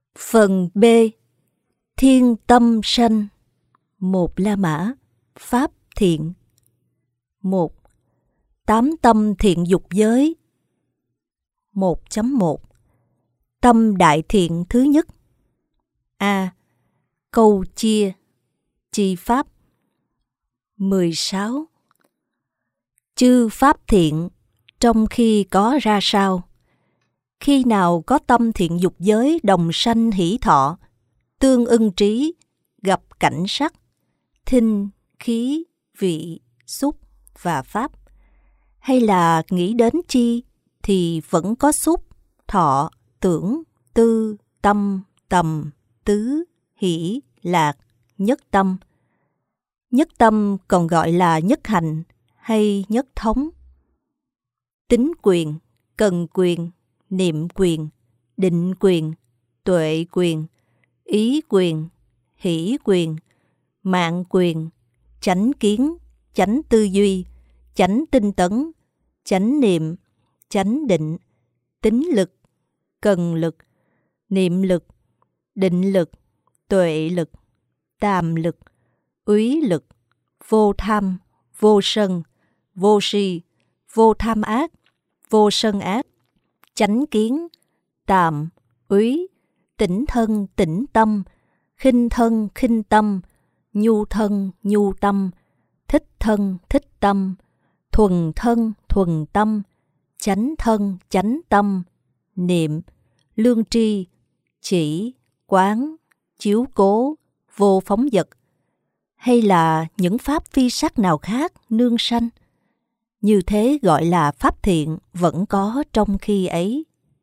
Phần B. Thiên tâm sanh. Một La Mã. Pháp thiện. 1. Tám tâm thiện dục giới. 1.1. Tâm đại thiện thứ nhất. A. Câu chia. Chi pháp. 16. Chư pháp thiện trong khi có ra sao? Khi nào có tâm thiện dục giới đồng sanh hỷ thọ, tương ưng trí, gặp cảnh sắc, thinh, khí, vị, xúc và pháp, hay là nghĩ đến chi thì vẫn có xúc, thọ, tưởng, tư, tâm, tầm, tứ, hỷ, lạc, nhất tâm. Nhất tâm còn gọi là nhất hành hay nhất thống. Tính quyền, cần quyền, niệm quyền, định quyền, tuệ quyền, ý quyền, hỷ quyền, mạng quyền, chánh kiến, chánh tư duy, chánh tinh tấn, chánh niệm, chánh định, tín lực, cần lực, niệm lực, định lực, tuệ lực, tàm lực, úy lực, vô tham, vô sân, vô si, vô tham ác, vô sân ác, chánh kiến, tàm, úy, tỉnh thân, tỉnh tâm, khinh thân, khinh tâm, nhu thân, nhu tâm, thích thân, thích tâm, thuần thân, thuần tâm, chánh thân, chánh tâm, niệm, lương tri, chỉ, quán, chiếu cố, vô phóng dật, hay là những pháp phi sắc nào khác nương sanh. Như thế gọi là pháp thiện vẫn có trong khi ấy.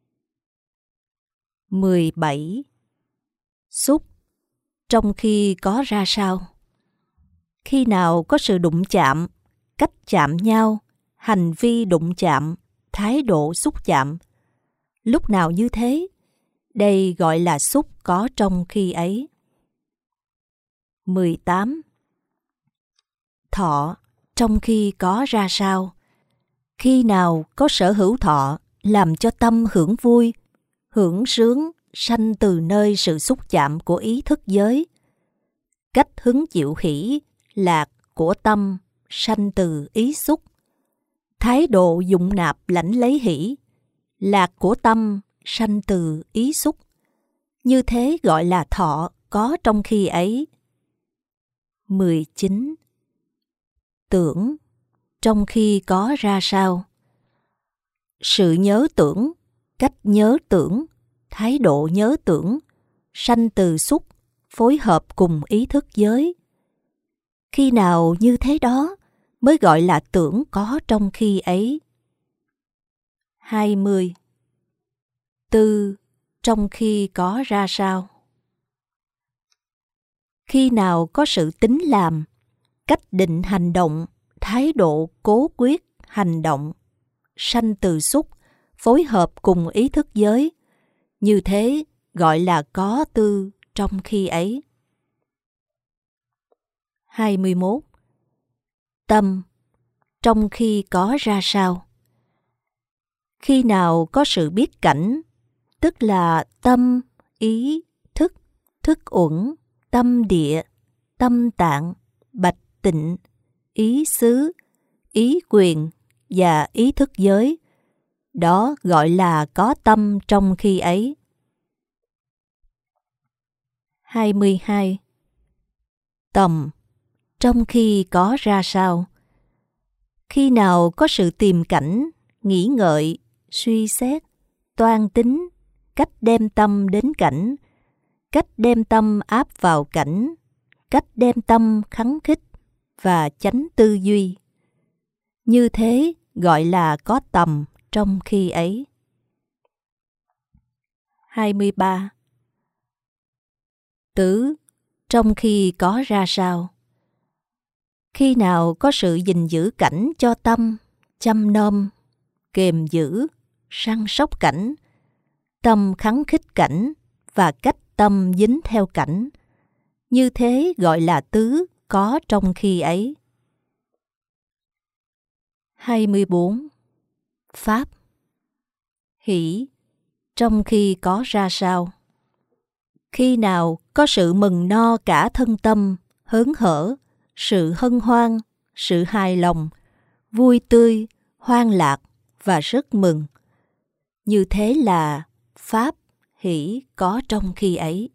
17. Xúc trong khi có ra sao? Khi nào có sự đụng chạm, cách chạm nhau, hành vi đụng chạm, thái độ xúc chạm, lúc nào như thế, đây gọi là xúc có trong khi ấy. 18. Thọ trong khi có ra sao? Khi nào có sở hữu thọ làm cho tâm hưởng vui, hưởng sướng, sanh từ nơi sự xúc chạm của ý thức giới. Cách hứng chịu hỷ, lạc của tâm sanh từ ý xúc. Thái độ dụng nạp lãnh lấy hỷ, lạc của tâm sanh từ ý xúc. Như thế gọi là thọ có trong khi ấy. 19. Tưởng trong khi có ra sao? Sự nhớ tưởng, cách nhớ tưởng, thái độ nhớ tưởng, sanh từ xúc, phối hợp cùng ý thức giới. Khi nào như thế đó mới gọi là tưởng có trong khi ấy. 20. Tư trong khi có ra sao? Khi nào có sự tính làm, cách định hành động, thái độ cố quyết hành động, sanh từ xúc, phối hợp cùng ý thức giới. Như thế gọi là có tư trong khi ấy. 21. Tâm trong khi có ra sao? Khi nào có sự biết cảnh, tức là tâm, ý, thức, thức uẩn, tâm địa, tâm tạng, bạch tịnh, ý xứ, ý quyền và ý thức giới. Đó gọi là có tâm trong khi ấy. 22. Tầm trong khi có ra sao? Khi nào có sự tìm cảnh, nghĩ ngợi, suy xét, toan tính, cách đem tâm đến cảnh, cách đem tâm áp vào cảnh, cách đem tâm khắng khích và chánh tư duy. Như thế gọi là có tầm trong khi ấy. 23. Tứ trong khi có ra sao? Khi nào có sự gìn giữ cảnh cho tâm, chăm nom, kềm giữ, săn sóc cảnh, tâm khắng khích cảnh và cách tâm dính theo cảnh. Như thế gọi là tứ có trong khi ấy. 24. Pháp hỷ trong khi có ra sao? Khi nào có sự mừng no cả thân tâm, hớn hở, sự hân hoan, sự hài lòng, vui tươi, hoan lạc và rất mừng. Như thế là pháp hỷ có trong khi ấy.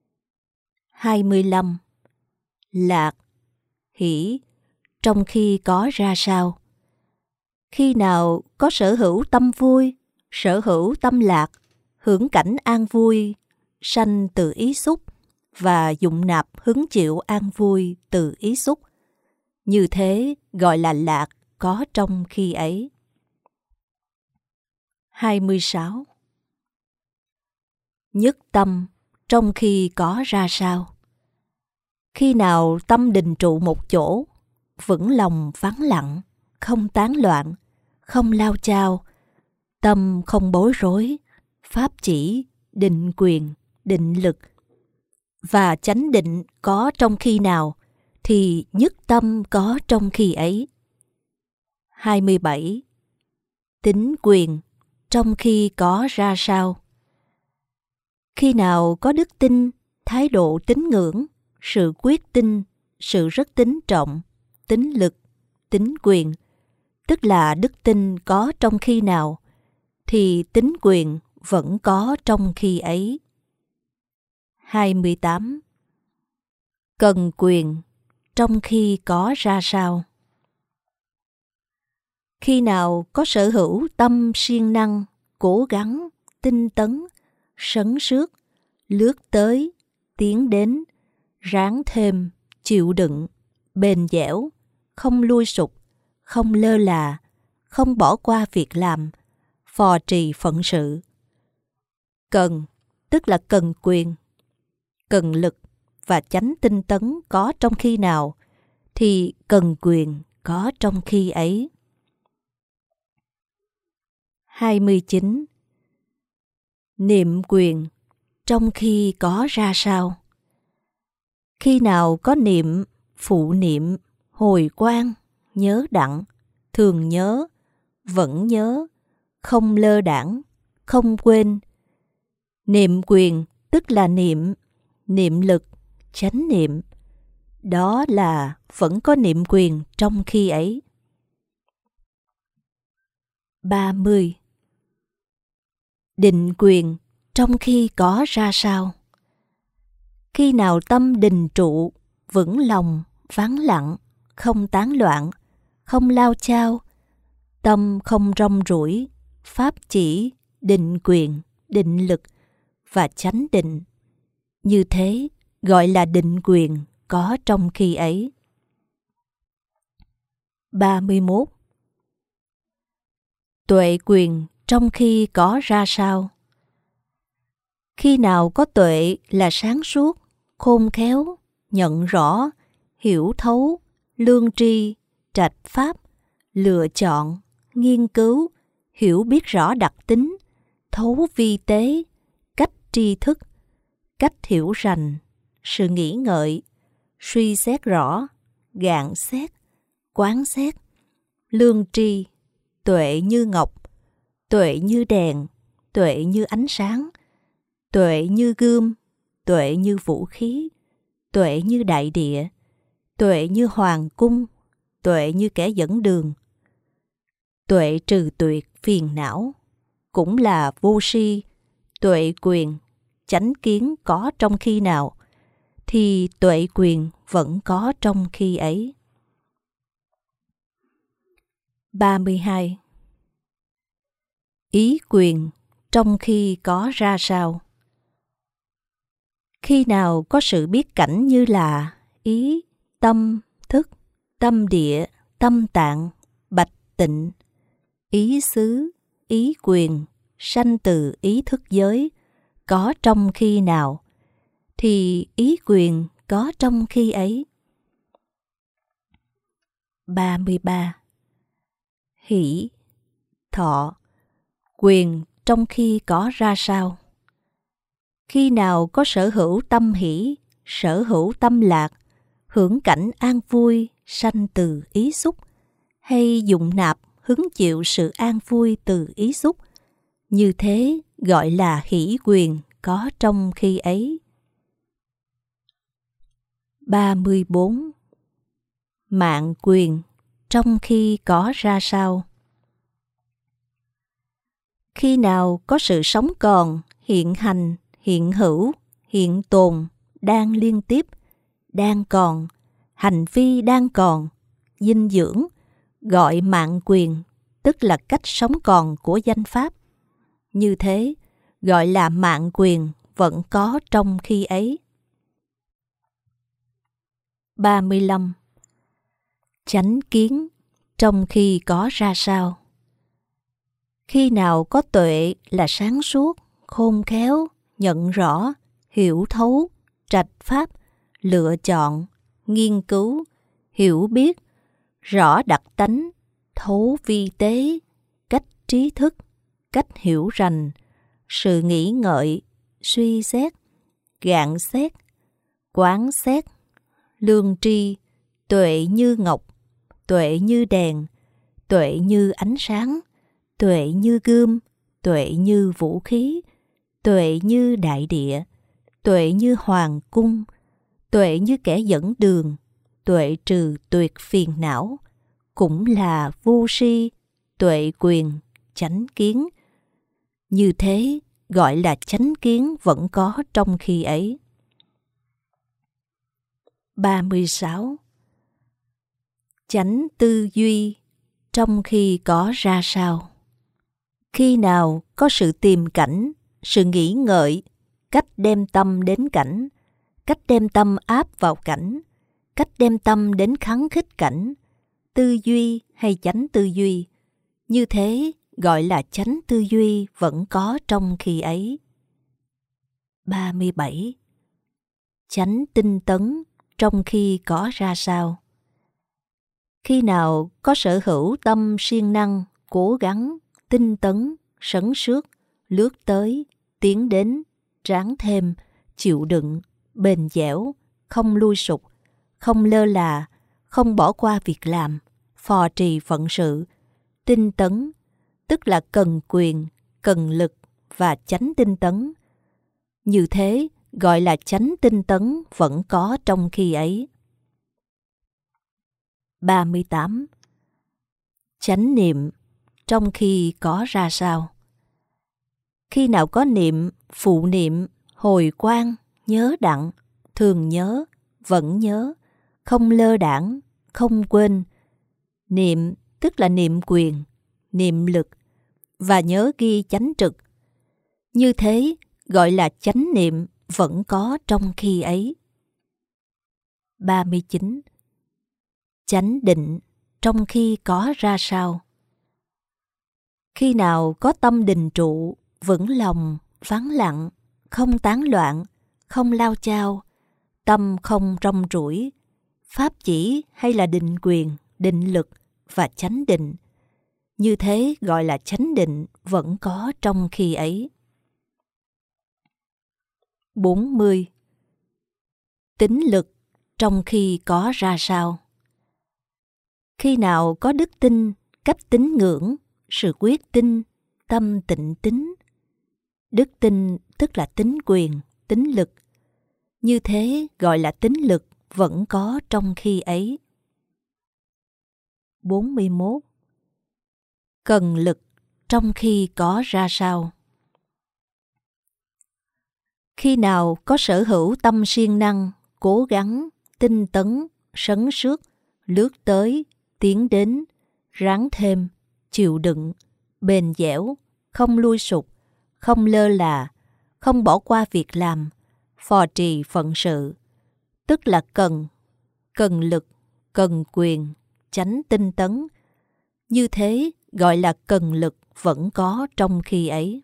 25. Lạc, hỷ trong khi có ra sao? Khi nào có sở hữu tâm vui, sở hữu tâm lạc, hưởng cảnh an vui, sanh từ ý xúc và dụng nạp hứng chịu an vui từ ý xúc. Như thế gọi là lạc có trong khi ấy. 26. Nhất tâm trong khi có ra sao? Khi nào tâm định trụ một chỗ, vững lòng vắng lặng, không tán loạn, không lao chao, tâm không bối rối, pháp chỉ, định quyền, định lực và chánh định có trong khi nào, thì nhất tâm có trong khi ấy. 27. Tín quyền trong khi có ra sao? Khi nào có đức tin, thái độ tín ngưỡng, sự quyết tin, sự rất tín trọng, tín lực, tín quyền, tức là đức tin có trong khi nào, thì tín quyền vẫn có trong khi ấy. 28. Cần quyền trong khi có ra sao? Khi nào có sở hữu tâm siêng năng, cố gắng, tinh tấn, sấn sướt, lướt tới, tiến đến, ráng thêm, chịu đựng, bền dẻo, không lui sụp, không lơ là, không bỏ qua việc làm, phò trì phận sự. Cần, tức là cần quyền, cần lực và chánh tinh tấn có trong khi nào, thì cần quyền có trong khi ấy. 29. Niệm quyền trong khi có ra sao? Khi nào có niệm, phụ niệm, hồi quang, nhớ đặng, thường nhớ, vẫn nhớ, không lơ đãng, không quên. Niệm quyền tức là niệm, niệm lực, chánh niệm. Đó là vẫn có niệm quyền trong khi ấy. 30. Định quyền trong khi có ra sao? Khi nào tâm định trụ, vững lòng, vắng lặng, không tán loạn, không lao chao, tâm không rong ruổi, pháp chỉ, định quyền, định lực và chánh định. Như thế gọi là định quyền có trong khi ấy. 31. Tuệ quyền trong khi có ra sao? Khi nào có tuệ là sáng suốt, khôn khéo, nhận rõ, hiểu thấu, lương tri, trạch pháp, lựa chọn, nghiên cứu, hiểu biết rõ đặc tính, thấu vi tế, cách tri thức, cách hiểu rành, sự nghĩ ngợi, suy xét rõ, gạn xét, quán xét, lương tri, tuệ như ngọc, tuệ như đèn, tuệ như ánh sáng, tuệ như gươm, tuệ như vũ khí, tuệ như đại địa, tuệ như hoàng cung, tuệ như kẻ dẫn đường. Tuệ trừ tuyệt phiền não, cũng là vô si, tuệ quyền, chánh kiến có trong khi nào, thì tuệ quyền vẫn có trong khi ấy. 32. Ý quyền trong khi có ra sao? Khi nào có sự biết cảnh như là ý, tâm, thức, tâm địa, tâm tạng, bạch tịnh, ý xứ, ý quyền, sanh từ ý thức giới, có trong khi nào, thì ý quyền có trong khi ấy. 33. Hỷ, thọ, quyền trong khi có ra sao? Khi nào có sở hữu tâm hỷ, sở hữu tâm lạc, hưởng cảnh an vui, sanh từ ý xúc, hay dụng nạp hứng chịu sự an vui từ ý xúc, như thế gọi là hỷ quyền có trong khi ấy. 34. Mạn quyền trong khi có ra sao? Khi nào có sự sống còn, hiện hành, hiện hữu, hiện tồn, đang liên tiếp, đang còn, hành vi đang còn, dinh dưỡng, gọi mạn quyền, tức là cách sống còn của danh pháp. Như thế, gọi là mạn quyền vẫn có trong khi ấy. 35. Chánh kiến trong khi có ra sao? Khi nào có tuệ là sáng suốt, khôn khéo, nhận rõ, hiểu thấu, trạch pháp, lựa chọn, nghiên cứu, hiểu biết, rõ đặc tánh, thấu vi tế, cách trí thức, cách hiểu rành, sự nghĩ ngợi, suy xét, gạn xét, quán xét, lương tri, tuệ như ngọc, tuệ như đèn, tuệ như ánh sáng, tuệ như gươm, tuệ như vũ khí, tuệ như đại địa, tuệ như hoàng cung, tuệ như kẻ dẫn đường, tuệ trừ tuyệt phiền não, cũng là vô si, tuệ quyền, chánh kiến. Như thế gọi là chánh kiến vẫn có trong khi ấy. 36. Chánh tư duy trong khi có ra sao? Khi nào có sự tìm cảnh, sự nghĩ ngợi, cách đem tâm đến cảnh, cách đem tâm áp vào cảnh, cách đem tâm đến khắng khích cảnh, tư duy hay chánh tư duy, như thế gọi là chánh tư duy vẫn có trong khi ấy. 37. Chánh tinh tấn trong khi có ra sao? Khi nào có sở hữu tâm siêng năng, cố gắng, tinh tấn, sấn sướt, lướt tới, tiến đến, ráng thêm, chịu đựng, bền dẻo, không lui sụp, không lơ là, không bỏ qua việc làm, phò trì phận sự, tinh tấn, tức là cần quyền, cần lực và chánh tinh tấn. Như thế gọi là chánh tinh tấn vẫn có trong khi ấy. 38. Chánh niệm trong khi có ra sao? Khi nào có niệm, phụ niệm, hồi quang, nhớ đặng, thường nhớ, vẫn nhớ, không lơ đãng, không quên. Niệm tức là niệm quyền, niệm lực và nhớ ghi chánh trực. Như thế gọi là chánh niệm vẫn có trong khi ấy. 39. Chánh định trong khi có ra sao? Khi nào có tâm định trụ, vững lòng, vắng lặng, không tán loạn, không lao chao, tâm không rong ruổi, pháp chỉ hay là định quyền, định lực và chánh định. Như thế gọi là chánh định vẫn có trong khi ấy. 40. Tín lực trong khi có ra sao? Khi nào có đức tin, cách tín ngưỡng, sự quyết tin, tâm tịnh tín. Đức tin tức là tín quyền, tín lực. Như thế gọi là tín lực vẫn có trong khi ấy. 41. Cần lực trong khi có ra sao? Khi nào có sở hữu tâm siêng năng, cố gắng, tinh tấn, sấn sướt, lướt tới, tiến đến, ráng thêm, chịu đựng, bền dẻo, không lui sụp, không lơ là, không bỏ qua việc làm, phò trì phận sự, tức là cần lực, cần quyền, chánh tinh tấn. Như thế gọi là cần lực vẫn có trong khi ấy.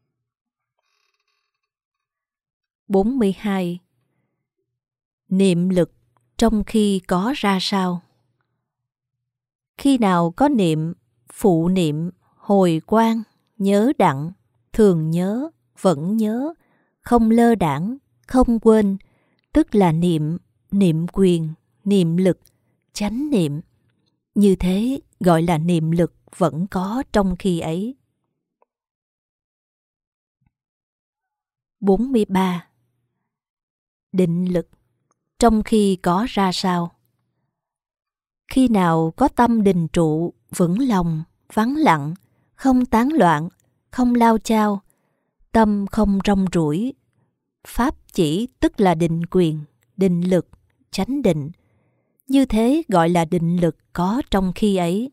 42. Niệm lực trong khi có ra sao? Khi nào có niệm, phụ niệm, hồi quang, nhớ đặng, thường nhớ, vẫn nhớ, không lơ đãng, không quên, tức là niệm, niệm quyền, niệm lực, chánh niệm. Như thế gọi là niệm lực vẫn có trong khi ấy. 43. Định lực trong khi có ra sao? Khi nào có tâm định trụ, vững lòng, vắng lặng, không tán loạn, không lao chao, tâm không rong ruổi. Pháp chỉ tức là định quyền, định lực, chánh định. Như thế gọi là định lực có trong khi ấy.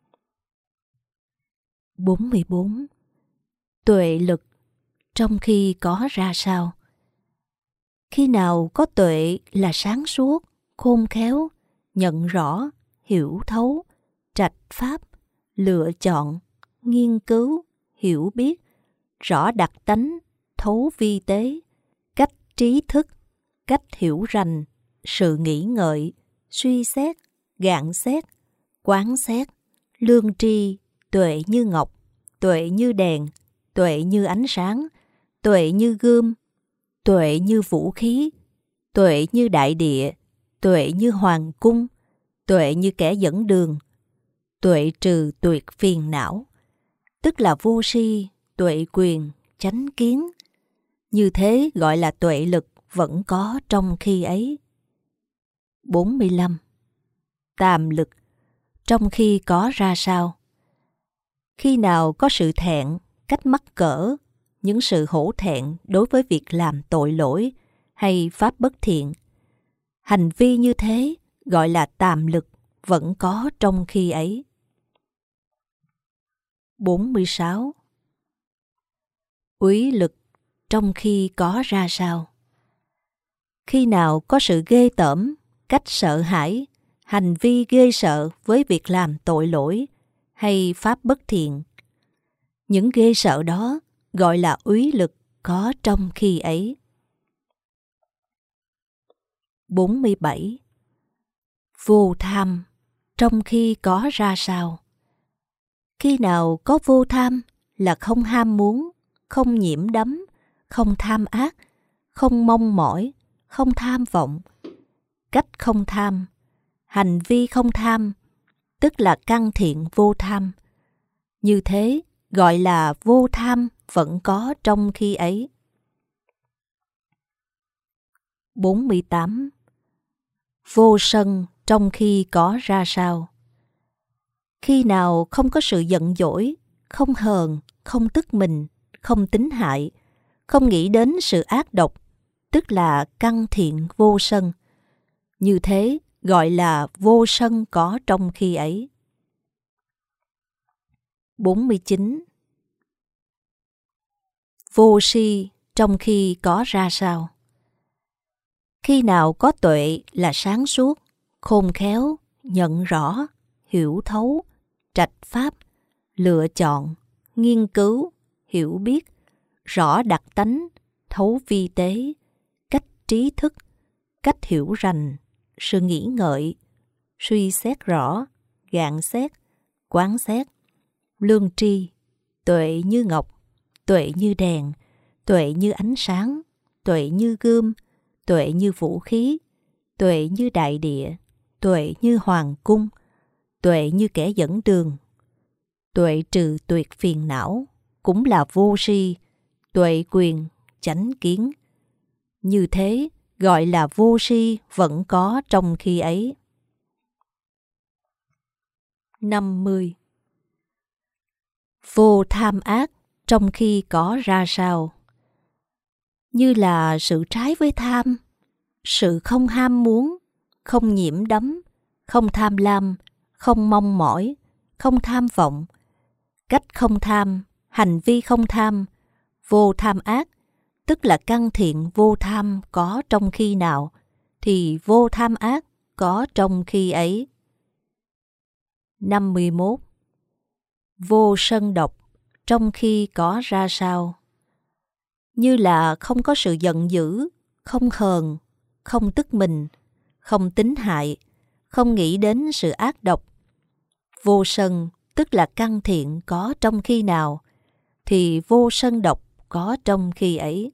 44. Tuệ lực trong khi có ra sao? Khi nào có tuệ là sáng suốt, khôn khéo, nhận rõ, hiểu thấu, trạch pháp, lựa chọn, nghiên cứu, hiểu biết, rõ đặc tánh, thấu vi tế, cách trí thức, cách hiểu rành, sự nghĩ ngợi, suy xét, gạn xét, quán xét, lương tri, tuệ như ngọc, tuệ như đèn, tuệ như ánh sáng, tuệ như gươm, tuệ như vũ khí, tuệ như đại địa, tuệ như hoàng cung, tuệ như kẻ dẫn đường, tuệ trừ tuyệt phiền não, tức là vô si, tuệ quyền, chánh kiến. Như thế gọi là tuệ lực vẫn có trong khi ấy. 45. Tàm lực trong khi có ra sao? Khi nào có sự thẹn, cách mắc cỡ, những sự hổ thẹn đối với việc làm tội lỗi hay pháp bất thiện. Hành vi như thế gọi là tàm lực vẫn có trong khi ấy. 46. Úy lực trong khi có ra sao? Khi nào có sự ghê tởm, cách sợ hãi, hành vi ghê sợ với việc làm tội lỗi hay pháp bất thiện. Những ghê sợ đó gọi là úy lực có trong khi ấy. 47. Vô tham trong khi có ra sao? Khi nào có vô tham là không ham muốn, không nhiễm đắm, không tham ác, không mong mỏi, không tham vọng. Cách không tham, hành vi không tham, tức là căn thiện vô tham. Như thế gọi là vô tham vẫn có trong khi ấy. 48. Vô sân trong khi có ra sao? Khi nào không có sự giận dỗi, không hờn, không tức mình, không tính hại, không nghĩ đến sự ác độc, tức là căn thiện vô sân. Như thế gọi là vô sân có trong khi ấy. 49. Vô si trong khi có ra sao? Khi nào có tuệ là sáng suốt, khôn khéo, nhận rõ, hiểu thấu, trạch pháp, lựa chọn, nghiên cứu, hiểu biết, rõ đặc tánh, thấu vi tế, cách trí thức, cách hiểu rành, sự nghĩ ngợi, suy xét rõ, gạn xét, quán xét, lương tri, tuệ như ngọc, tuệ như đèn, tuệ như ánh sáng, tuệ như gươm, tuệ như vũ khí, tuệ như đại địa, tuệ như hoàng cung, tuệ như kẻ dẫn đường, tuệ trừ tuyệt phiền não, cũng là vô si, tuệ quyền, chánh kiến. Như thế gọi là vô si vẫn có trong khi ấy. 50. Vô tham ác trong khi có ra sao? Như là sự trái với tham, sự không ham muốn, không nhiễm đắm, không tham lam, không mong mỏi, không tham vọng. Cách không tham, hành vi không tham, vô tham ác, tức là căn thiện vô tham có trong khi nào, thì vô tham ác có trong khi ấy. 51. Vô sân độc trong khi có ra sao? Như là không có sự giận dữ, không hờn, không tức mình, không tính hại, không nghĩ đến sự ác độc. Vô sân tức là căn thiện có trong khi nào, thì vô sân độc có trong khi ấy.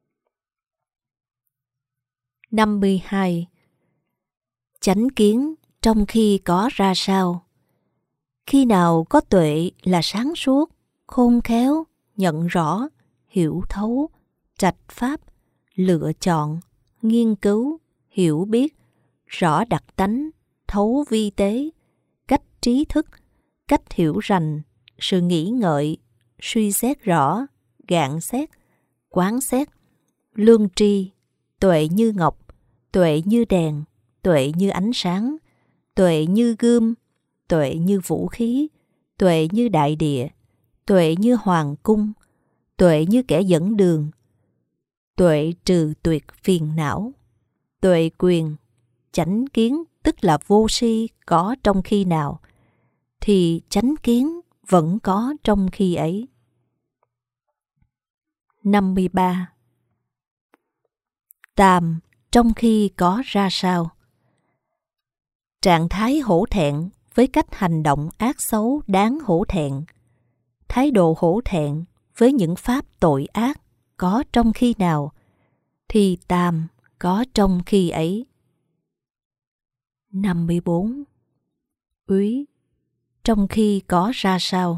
52. Chánh kiến trong khi có ra sao? Khi nào có tuệ là sáng suốt, khôn khéo, nhận rõ, hiểu thấu, trạch pháp, lựa chọn, nghiên cứu, hiểu biết, rõ đặc tánh, thấu vi tế, cách trí thức, cách hiểu rành, sự nghĩ ngợi, suy xét rõ, gạn xét, quán xét, lương tri, tuệ như ngọc, tuệ như đèn, tuệ như ánh sáng, tuệ như gươm, tuệ như vũ khí, tuệ như đại địa, tuệ như hoàng cung, tuệ như kẻ dẫn đường, tuệ trừ tuyệt phiền não, tuệ quyền, chánh kiến tức là vô si có trong khi nào, thì chánh kiến vẫn có trong khi ấy. 53. Tam trong khi có ra sao? Trạng thái hổ thẹn với cách hành động ác xấu đáng hổ thẹn. Thái độ hổ thẹn với những pháp tội ác có trong khi nào, thì tam có trong khi ấy. 54. Úy trong khi có ra sao?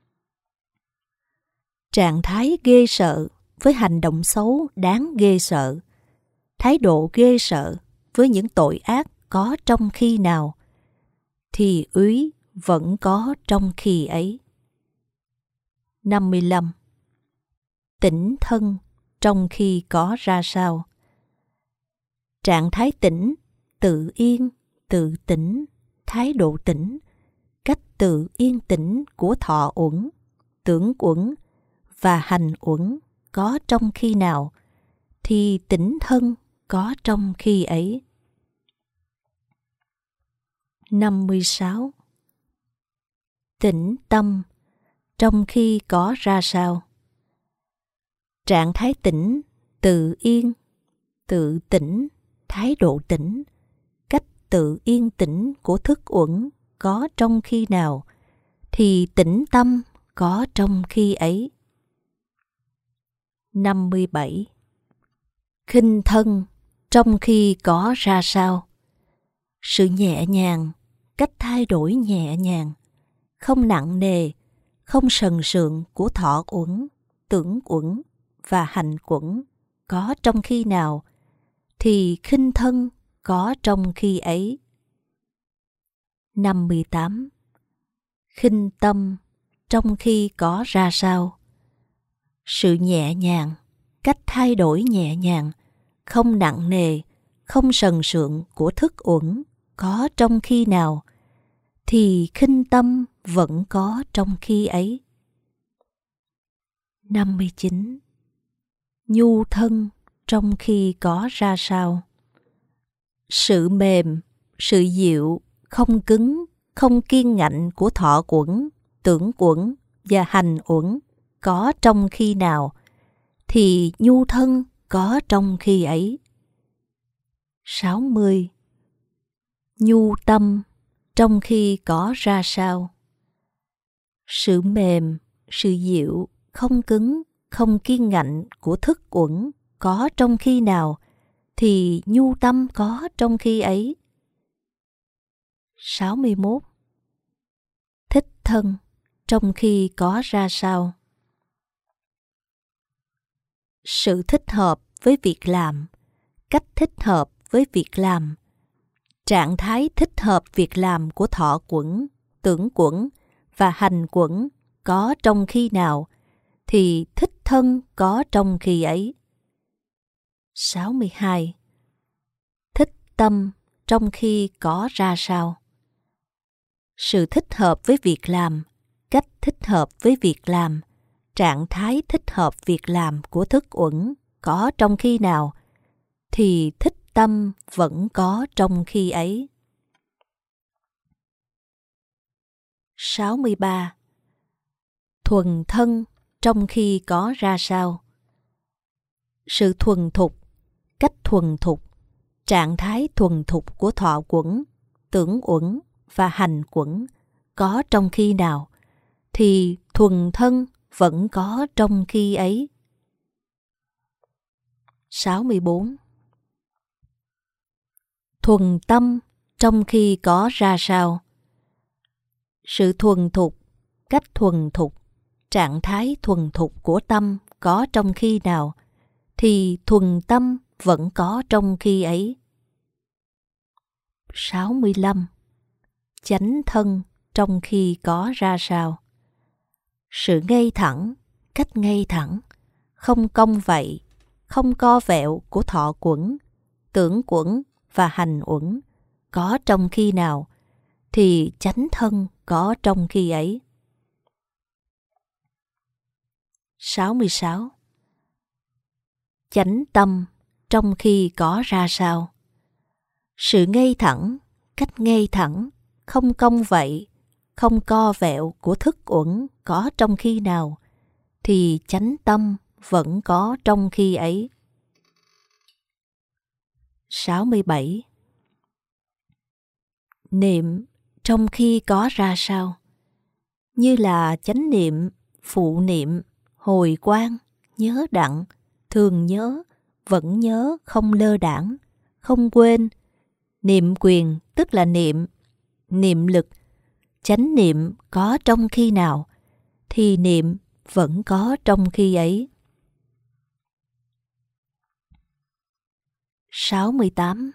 Trạng thái ghê sợ với hành động xấu đáng ghê sợ. Thái độ ghê sợ với những tội ác có trong khi nào, thì úy vẫn có trong khi ấy. 55. Tỉnh thân trong khi có ra sao? Trạng thái tỉnh, tự yên, tự tỉnh, thái độ tỉnh, cách tự yên tĩnh của thọ uẩn, tưởng uẩn và hành uẩn có trong khi nào, thì tỉnh thân có trong khi ấy. 56. Tĩnh tâm trong khi có ra sao? Trạng thái tỉnh, tự yên, tự tỉnh, thái độ tỉnh, cách tự yên tĩnh của thức uẩn có trong khi nào, thì tĩnh tâm có trong khi ấy. 57. Khinh thân trong khi có ra sao? Sự nhẹ nhàng, cách thay đổi nhẹ nhàng, không nặng nề, không sần sượng của thọ uẩn, tưởng uẩn và hành uẩn có trong khi nào, thì khinh thân có trong khi ấy. 58. Khinh tâm trong khi có ra sao? Sự nhẹ nhàng, cách thay đổi nhẹ nhàng, không nặng nề, không sần sượng của thức uẩn có trong khi nào, thì khinh tâm vẫn có trong khi ấy. 59. Nhu thân trong khi có ra sao? Sự mềm, sự dịu, không cứng, không kiên ngạnh của thọ uẩn, tưởng uẩn và hành uẩn có trong khi nào, thì nhu thân có trong khi ấy. 60. Nhu tâm trong khi có ra sao? Sự mềm, sự dịu, không cứng, không kiên ngạnh của thức uẩn có trong khi nào, thì nhu tâm có trong khi ấy. 61. Thích thân trong khi có ra sao? Sự thích hợp với việc làm, cách thích hợp với việc làm, trạng thái thích hợp việc làm của thọ uẩn, tưởng uẩn và hành uẩn có trong khi nào, thì thích thân có trong khi ấy. 62. Thích tâm trong khi có ra sao? Sự thích hợp với việc làm, cách thích hợp với việc làm, trạng thái thích hợp việc làm của thức uẩn có trong khi nào, thì thích tâm vẫn có trong khi ấy. 63. Thuần thân trong khi có ra sao? Sự thuần thục, cách thuần thục, trạng thái thuần thục của thọ uẩn, tưởng uẩn và hành uẩn có trong khi nào, thì thuần thân vẫn có trong khi ấy. 64. Thuần tâm trong khi có ra sao? Sự thuần thục, cách thuần thục, trạng thái thuần thục của tâm có trong khi nào, thì thuần tâm vẫn có trong khi ấy. 65. Chánh thân trong khi có ra sao? Sự ngay thẳng, cách ngay thẳng, không cong vạy, không co vẹo của thọ quẩn, tưởng quẩn và hành uẩn có trong khi nào, thì chánh thân có trong khi ấy. 66. Chánh tâm trong khi có ra sao? Sự ngay thẳng, cách ngay thẳng, không cong vạy, không co vẹo của thức uẩn có trong khi nào, thì chánh tâm vẫn có trong khi ấy. 67. Niệm trong khi có ra sao? Như là chánh niệm, phụ niệm, hồi quang, nhớ đặng, thường nhớ, vẫn nhớ, không lơ đãng, không quên. Niệm quyền tức là niệm, niệm lực, chánh niệm có trong khi nào, thì niệm vẫn có trong khi ấy. 68.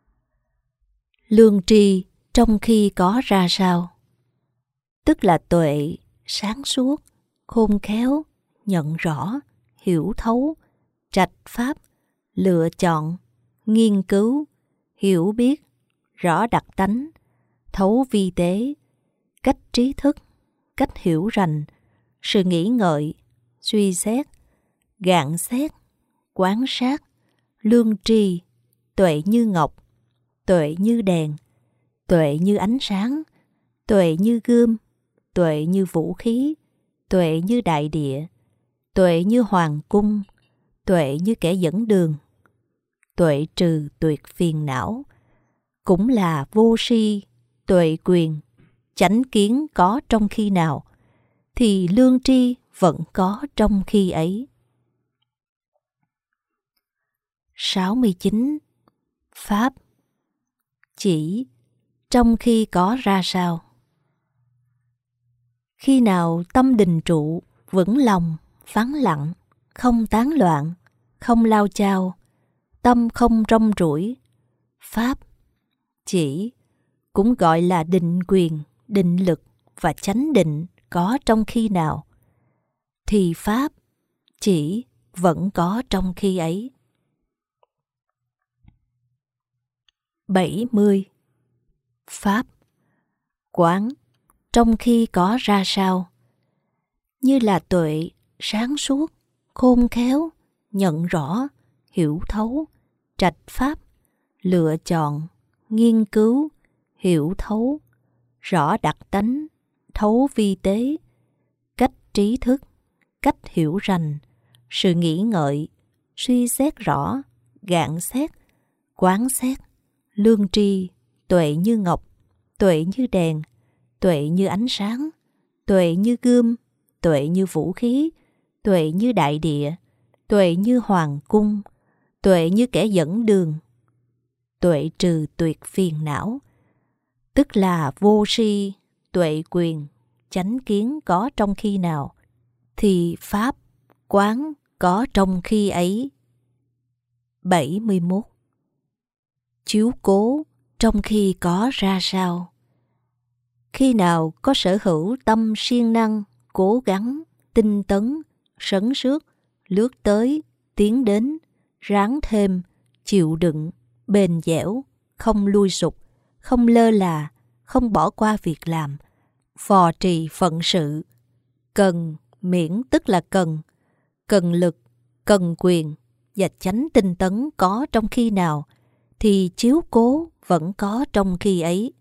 Lương tri trong khi có ra sao? Tức là tuệ, sáng suốt, khôn khéo, nhận rõ, hiểu thấu, trạch pháp, lựa chọn, nghiên cứu, hiểu biết, rõ đặc tánh, thấu vi tế, cách trí thức, cách hiểu rành, sự nghĩ ngợi, suy xét, gạn xét, quán sát, lương tri, tuệ như ngọc, tuệ như đèn, tuệ như ánh sáng, tuệ như gươm, tuệ như vũ khí, tuệ như đại địa, tuệ như hoàng cung, tuệ như kẻ dẫn đường, tuệ trừ tuyệt phiền não, cũng là vô si, tuệ quyền, chánh kiến có trong khi nào, thì lương tri vẫn có trong khi ấy. 69. Pháp chỉ trong khi có ra sao? Khi nào tâm định trụ, vững lòng, vắng lặng, không tán loạn, không lao chao, tâm không rong ruổi, pháp chỉ, cũng gọi là định quyền, định lực và chánh định có trong khi nào, thì pháp chỉ vẫn có trong khi ấy. 70. Pháp quán trong khi có ra sao? Như là tuệ, sáng suốt, khôn khéo, nhận rõ, hiểu thấu, trạch pháp, lựa chọn, nghiên cứu, hiểu thấu, rõ đặc tánh, thấu vi tế, cách trí thức, cách hiểu rành, sự nghĩ ngợi, suy xét rõ, gạn xét, quán xét, lương tri, tuệ như ngọc, tuệ như đèn, tuệ như ánh sáng, tuệ như gươm, tuệ như vũ khí, tuệ như đại địa, tuệ như hoàng cung, tuệ như kẻ dẫn đường, tuệ trừ tuyệt phiền não, tức là vô si, tuệ quyền, chánh kiến có trong khi nào, thì pháp quán có trong khi ấy. 71. Chiếu cố trong khi có ra sao? Khi nào có sở hữu tâm siêng năng, cố gắng, tinh tấn, sấn sướt, lướt tới, tiến đến, ráng thêm, chịu đựng, bền dẻo, không lui sụp, không lơ là, không bỏ qua việc làm, phò trì phận sự, cần, miễn tức là cần lực, cần quyền và chánh tinh tấn có trong khi nào, thì chiếu cố vẫn có trong khi ấy.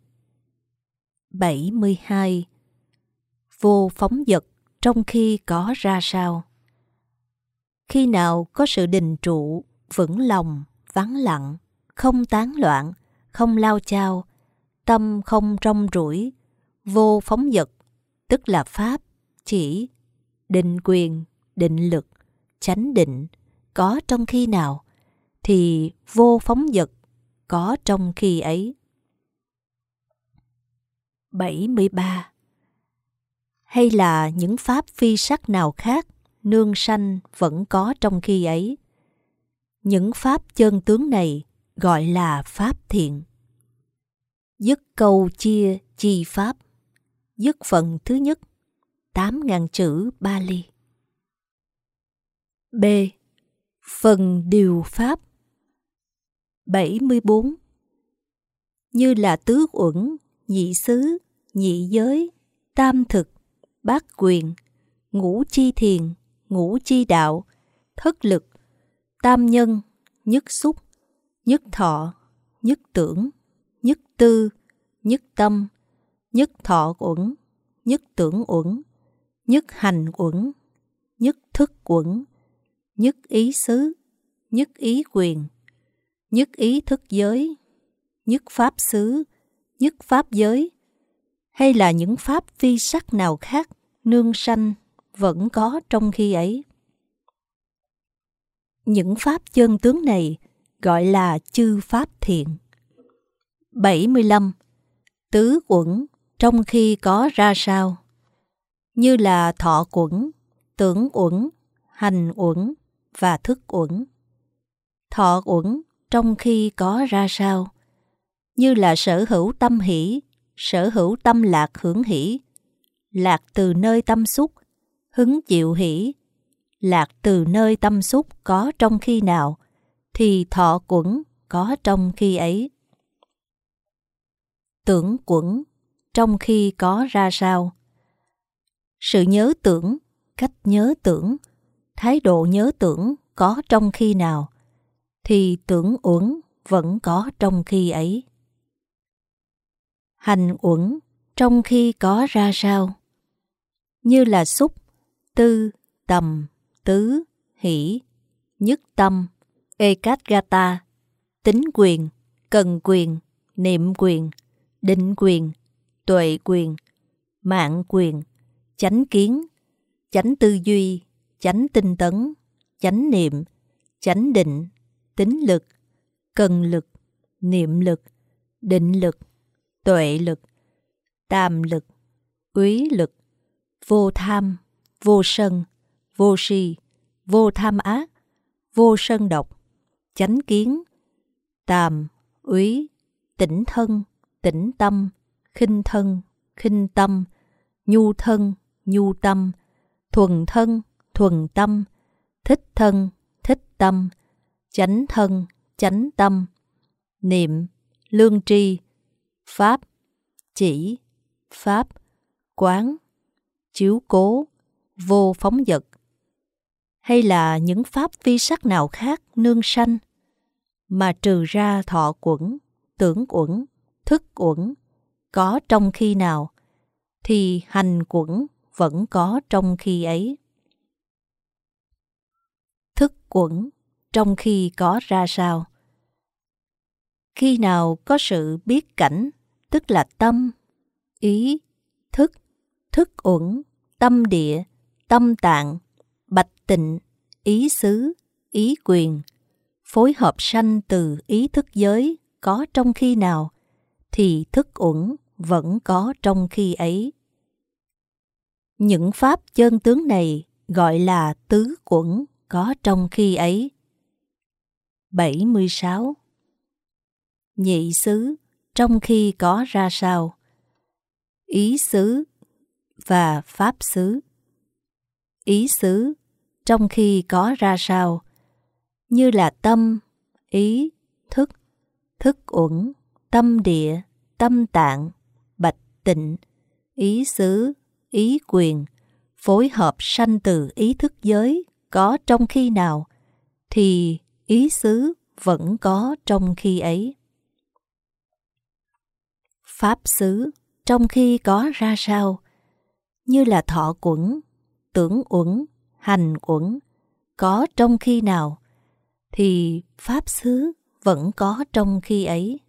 72. Vô phóng dật trong khi có ra sao? Khi nào có sự định trụ, vững lòng, vắng lặng, không tán loạn, không lao chao, tâm không rong ruổi, vô phóng dật, tức là pháp, chỉ, định quyền, định lực, chánh định, có trong khi nào, thì vô phóng dật, có trong khi ấy. 73. Hay là những pháp phi sắc nào khác, nương sanh vẫn có trong khi ấy. Những pháp chân tướng này gọi là pháp thiện. Dứt câu chia chi pháp. Dứt phần thứ nhất, 8.000 chữ Bali. B. Phần điều pháp. 74. Như là tứ uẩn, nhị xứ, nhị giới, tam thực, bát quyền, ngũ chi thiền, ngũ chi đạo, thất lực, tam nhân, nhất xúc, nhất thọ, nhất tưởng, nhất tư, nhất tâm, nhất thọ uẩn, nhất tưởng uẩn, nhất hành uẩn, nhất thức uẩn, nhất ý xứ, nhất ý quyền, nhất ý thức giới, nhất pháp xứ, nhất pháp giới, hay là những pháp phi sắc nào khác nương sanh vẫn có trong khi ấy. Những pháp chân tướng này gọi là chư pháp thiện. 75. Tứ uẩn trong khi có ra sao? Như là thọ uẩn, tưởng uẩn, hành uẩn và thức uẩn. Thọ uẩn trong khi có ra sao? Như là sở hữu tâm hỷ, sở hữu tâm lạc hưởng hỷ, lạc từ nơi tâm xúc, hứng chịu hỷ, lạc từ nơi tâm xúc có trong khi nào, thì thọ uẩn có trong khi ấy. Tưởng uẩn trong khi có ra sao? Sự nhớ tưởng, cách nhớ tưởng, thái độ nhớ tưởng có trong khi nào, thì tưởng uẩn vẫn có trong khi ấy. Hành uẩn trong khi có ra sao? Như là xúc, tư, tầm, tứ, hỷ, nhất tâm, ekatgata, tính quyền, cần quyền, niệm quyền, định quyền, tuệ quyền, mạng quyền, chánh kiến, chánh tư duy, chánh tinh tấn, chánh niệm, chánh định, tín lực, cần lực, niệm lực, định lực, tuệ lực, tam lực, úy lực, vô tham, vô sân, vô si, vô tham ác, vô sân độc, chánh kiến, tàm, úy, tỉnh thân, tĩnh tâm, khinh thân, khinh tâm, nhu thân, nhu tâm, thuần thân, thuần tâm, thích thân, thích tâm, chánh thân, chánh tâm, niệm, lương tri, pháp, chỉ, pháp, quán, chiếu cố, vô phóng dật, hay là những pháp vi sắc nào khác nương sanh, mà trừ ra thọ uẩn, tưởng uẩn, thức uẩn có trong khi nào, thì hành uẩn vẫn có trong khi ấy. Thức uẩn trong khi có ra sao? Khi nào có sự biết cảnh, tức là tâm, ý, thức, thức uẩn, tâm địa, tâm tạng, bạch tịnh, ý xứ, ý quyền, phối hợp sanh từ ý thức giới có trong khi nào, thì thức uẩn vẫn có trong khi ấy. Những pháp chân tướng này gọi là tứ uẩn có trong khi ấy. 76. Nhị xứ trong khi có ra sao? Ý xứ và pháp xứ. Ý xứ trong khi có ra sao? Như là tâm, ý, thức, thức uẩn, tâm địa, tâm tạng, bạch tịnh, ý xứ, ý quyền, phối hợp sanh từ ý thức giới có trong khi nào, thì ý xứ vẫn có trong khi ấy. Pháp xứ trong khi có ra sao? Như là thọ uẩn, tưởng uẩn, hành uẩn có trong khi nào, thì pháp xứ vẫn có trong khi ấy.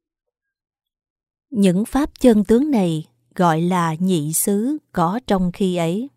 Những pháp chân tướng này gọi là nhị xứ có trong khi ấy.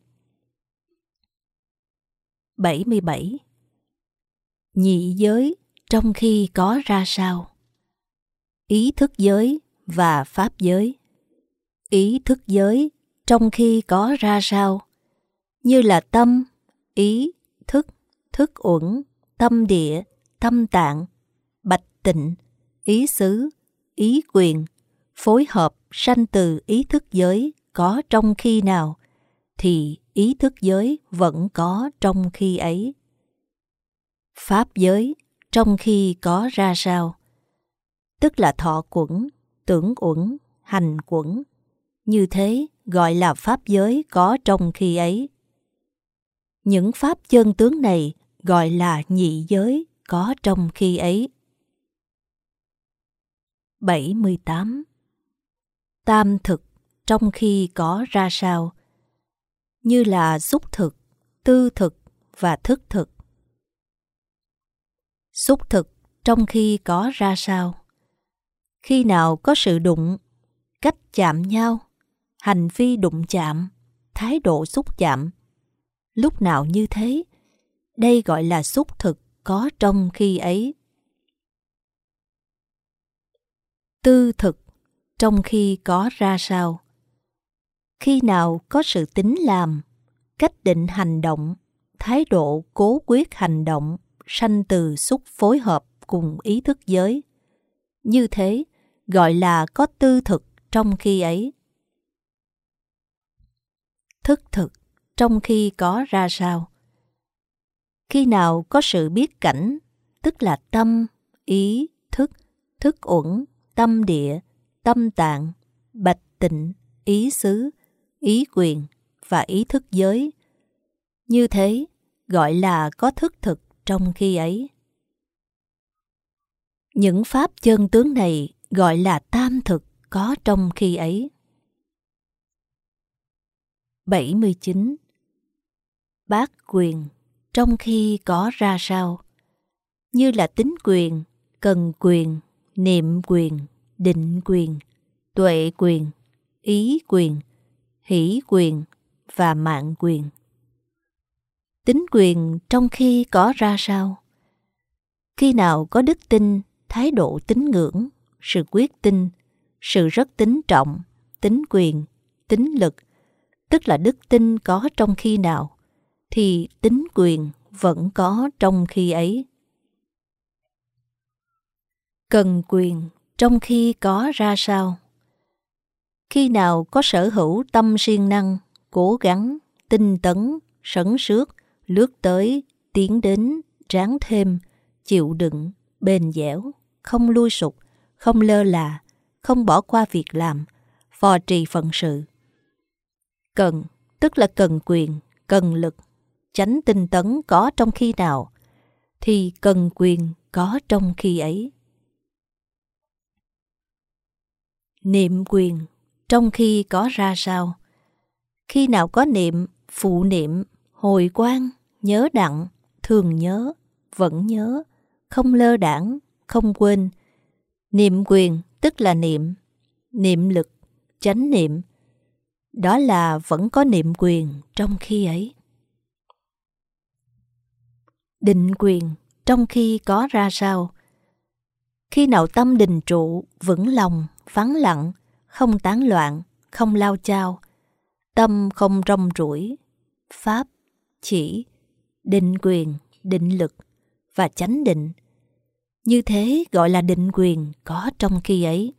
77. Nhị giới trong khi có ra sao? Ý thức giới và pháp giới. Ý thức giới trong khi có ra sao? Như là tâm, ý, thức, thức uẩn, tâm địa, tâm tạng, bạch tịnh, ý xứ, ý quyền, phối hợp sanh từ ý thức giới có trong khi nào, thì ý thức giới vẫn có trong khi ấy. Pháp giới trong khi có ra sao, tức là thọ quẩn, tưởng uẩn, hành quẩn, như thế gọi là pháp giới có trong khi ấy. Những pháp chân tướng này gọi là nhị giới có trong khi ấy. 78. Tam thực trong khi có ra sao, như là xúc thực, tư thực và thức thực. Xúc thực trong khi có ra sao, khi nào có sự đụng, cách chạm nhau, hành vi đụng chạm, thái độ xúc chạm, lúc nào như thế, đây gọi là xúc thực có trong khi ấy. Tư thực trong khi có ra sao, khi nào có sự tính làm, cách định hành động, thái độ cố quyết hành động, sanh từ xúc phối hợp cùng ý thức giới, như thế gọi là có tư thực trong khi ấy. Thức thực trong khi có ra sao, khi nào có sự biết cảnh, tức là tâm, ý, thức, thức uẩn, tâm địa, tâm tạng, bạch tịnh, ý xứ, ý quyền và ý thức giới, như thế gọi là có thức thực trong khi ấy. Những pháp chân tướng này gọi là tam thực có trong khi ấy. 79. Bát quyền trong khi có ra sao, như là tính quyền, cần quyền, niệm quyền, định quyền, tuệ quyền, ý quyền, hỷ quyền và mạng quyền. Tính quyền trong khi có ra sao, khi nào có đức tin, thái độ tín ngưỡng, sự quyết tin, sự rất tín trọng, tín quyền, tín lực, tức là đức tin có trong khi nào, thì tín quyền vẫn có trong khi ấy. Cần quyền trong khi có ra sao, khi nào có sở hữu tâm siêng năng, cố gắng, tinh tấn, sấn sước, lướt tới, tiến đến, ráng thêm, chịu đựng, bền dẻo, không lui sụt, không lơ là, không bỏ qua việc làm, phò trì phận sự. Cần tức là cần quyền, cần lực, chánh tinh tấn có trong khi nào, thì cần quyền có trong khi ấy. Niệm quyền trong khi có ra sao, khi nào có niệm, phụ niệm, hồi quang, nhớ đặng, thường nhớ, vẫn nhớ, không lơ đãng, không quên. Niệm quyền tức là niệm, niệm lực, chánh niệm, đó là vẫn có niệm quyền trong khi ấy. Định quyền trong khi có ra sao, khi nào tâm định trụ, vững lòng, vắng lặng, không tán loạn, không lao chao, tâm không rong ruổi, pháp, chỉ, định quyền, định lực và chánh định, như thế gọi là định quyền có trong khi ấy.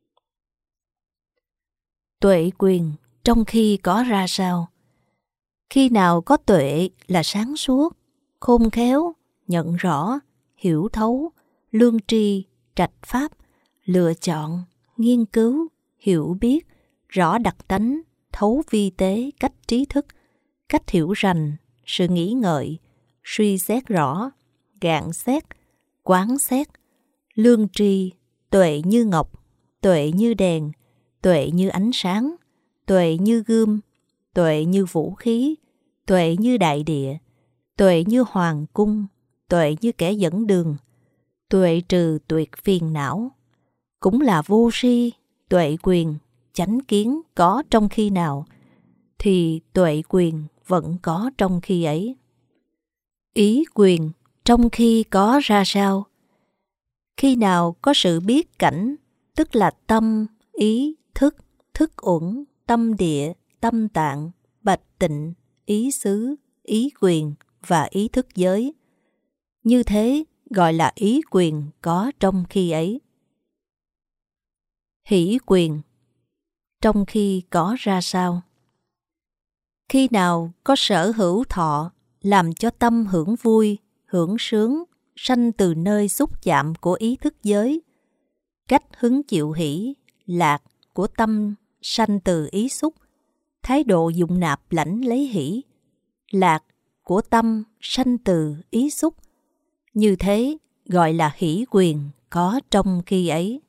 Tuệ quyền trong khi có ra sao, khi nào có tuệ là sáng suốt, khôn khéo, nhận rõ, hiểu thấu, lương tri, trạch pháp, lựa chọn, nghiên cứu, hiểu biết, rõ đặc tánh, thấu vi tế cách trí thức, cách hiểu rành, sự nghĩ ngợi, suy xét rõ, gạn xét, quán xét, lương tri, tuệ như ngọc, tuệ như đèn, tuệ như ánh sáng, tuệ như gươm, tuệ như vũ khí, tuệ như đại địa, tuệ như hoàng cung, tuệ như kẻ dẫn đường, tuệ trừ tuyệt phiền não, cũng là vô si, tuệ quyền, chánh kiến có trong khi nào, thì tuệ quyền vẫn có trong khi ấy. Ý quyền trong khi có ra sao, khi nào có sự biết cảnh, tức là tâm, ý, thức, thức uẩn, tâm địa, tâm tạng, bạch tịnh, ý xứ, ý quyền và ý thức giới, như thế gọi là ý quyền có trong khi ấy. hỷ quyền, trong khi có ra sao. Khi nào có sở hữu thọ, làm cho tâm hưởng vui, hưởng sướng, sanh từ nơi xúc chạm của ý thức giới. Cách hứng chịu hỷ, lạc của tâm sanh từ ý xúc, thái độ dụng nạp lãnh lấy hỷ, lạc của tâm sanh từ ý xúc. Như thế gọi là hỷ quyền có trong khi ấy.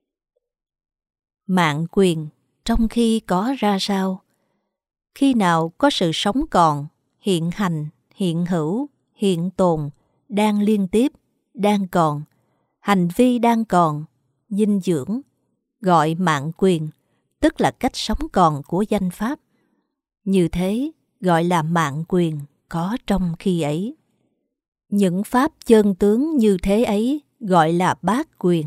Mạng quyền trong khi có ra sao. Khi nào có sự sống còn, hiện hành, hiện hữu, hiện tồn, đang liên tiếp, đang còn, hành vi đang còn, dinh dưỡng, gọi mạng quyền, tức là cách sống còn của danh pháp. Như thế gọi là mạng quyền có trong khi ấy. Những pháp chân tướng như thế ấy gọi là bát quyền.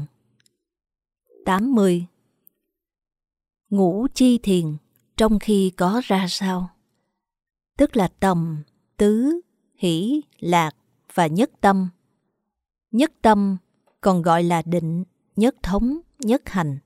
80. Ngũ chi thiền trong khi có ra sao. Tức là tầm, tứ, hỷ, lạc và nhất tâm. Nhất tâm còn gọi là định, nhất thống, nhất hành.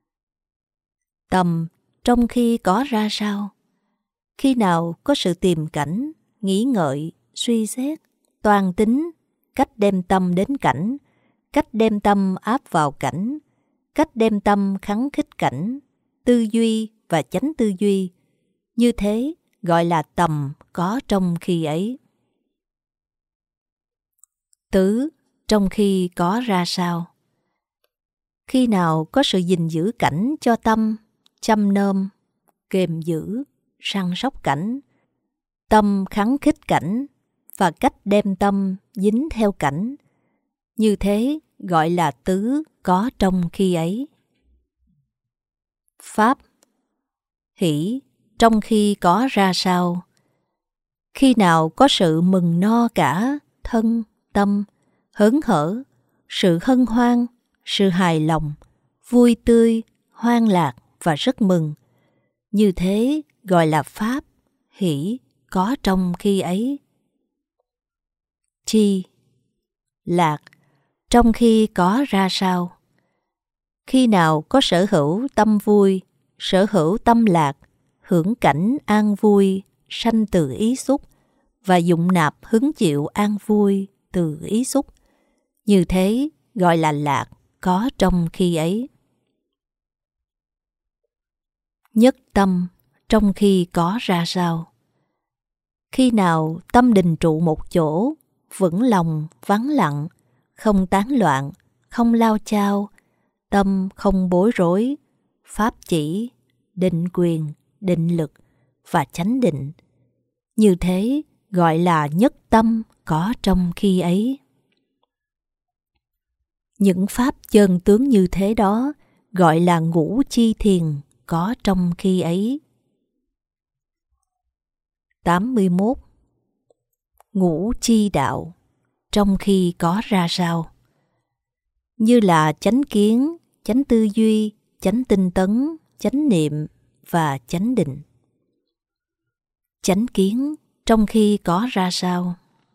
Tầm trong khi có ra sao. Khi nào có sự tìm cảnh, nghĩ ngợi, suy xét, toan tính, cách đem tâm đến cảnh, cách đem tâm áp vào cảnh, cách đem tâm khắng khích cảnh, tư duy và chánh tư duy. Như thế gọi là tầm có trong khi ấy. Tứ trong khi có ra sao. Khi nào có sự gìn giữ cảnh cho tâm, chăm nom, kềm giữ, săn sóc cảnh, tâm khắng khích cảnh và cách đem tâm dính theo cảnh. Như thế gọi là tứ có trong khi ấy. Pháp hỷ trong khi có ra sao. Khi nào có sự mừng no cả thân, tâm, hớn hở, sự hân hoan, sự hài lòng, vui tươi, hoan lạc và rất mừng. Như thế gọi là pháp hỷ có trong khi ấy. Chi lạc trong khi có ra sao. Khi nào có sở hữu tâm vui, sở hữu tâm lạc, hưởng cảnh an vui, sanh từ ý xúc và dụng nạp hứng chịu an vui từ ý xúc. Như thế gọi là lạc có trong khi ấy. Nhất tâm trong khi có ra sao. Khi nào tâm định trụ một chỗ, vững lòng, vắng lặng, không tán loạn, không lao chao, tâm không bối rối, pháp chỉ, định quyền, định lực và chánh định. Như thế gọi là nhất tâm có trong khi ấy. Những pháp chân tướng như thế đó gọi là ngũ chi thiền có trong khi ấy. 81. Ngũ chi đạo trong khi có ra sao. Như là chánh kiến, chánh tư duy, chánh tinh tấn, chánh niệm và chánh định. Chánh kiến trong khi có ra sao.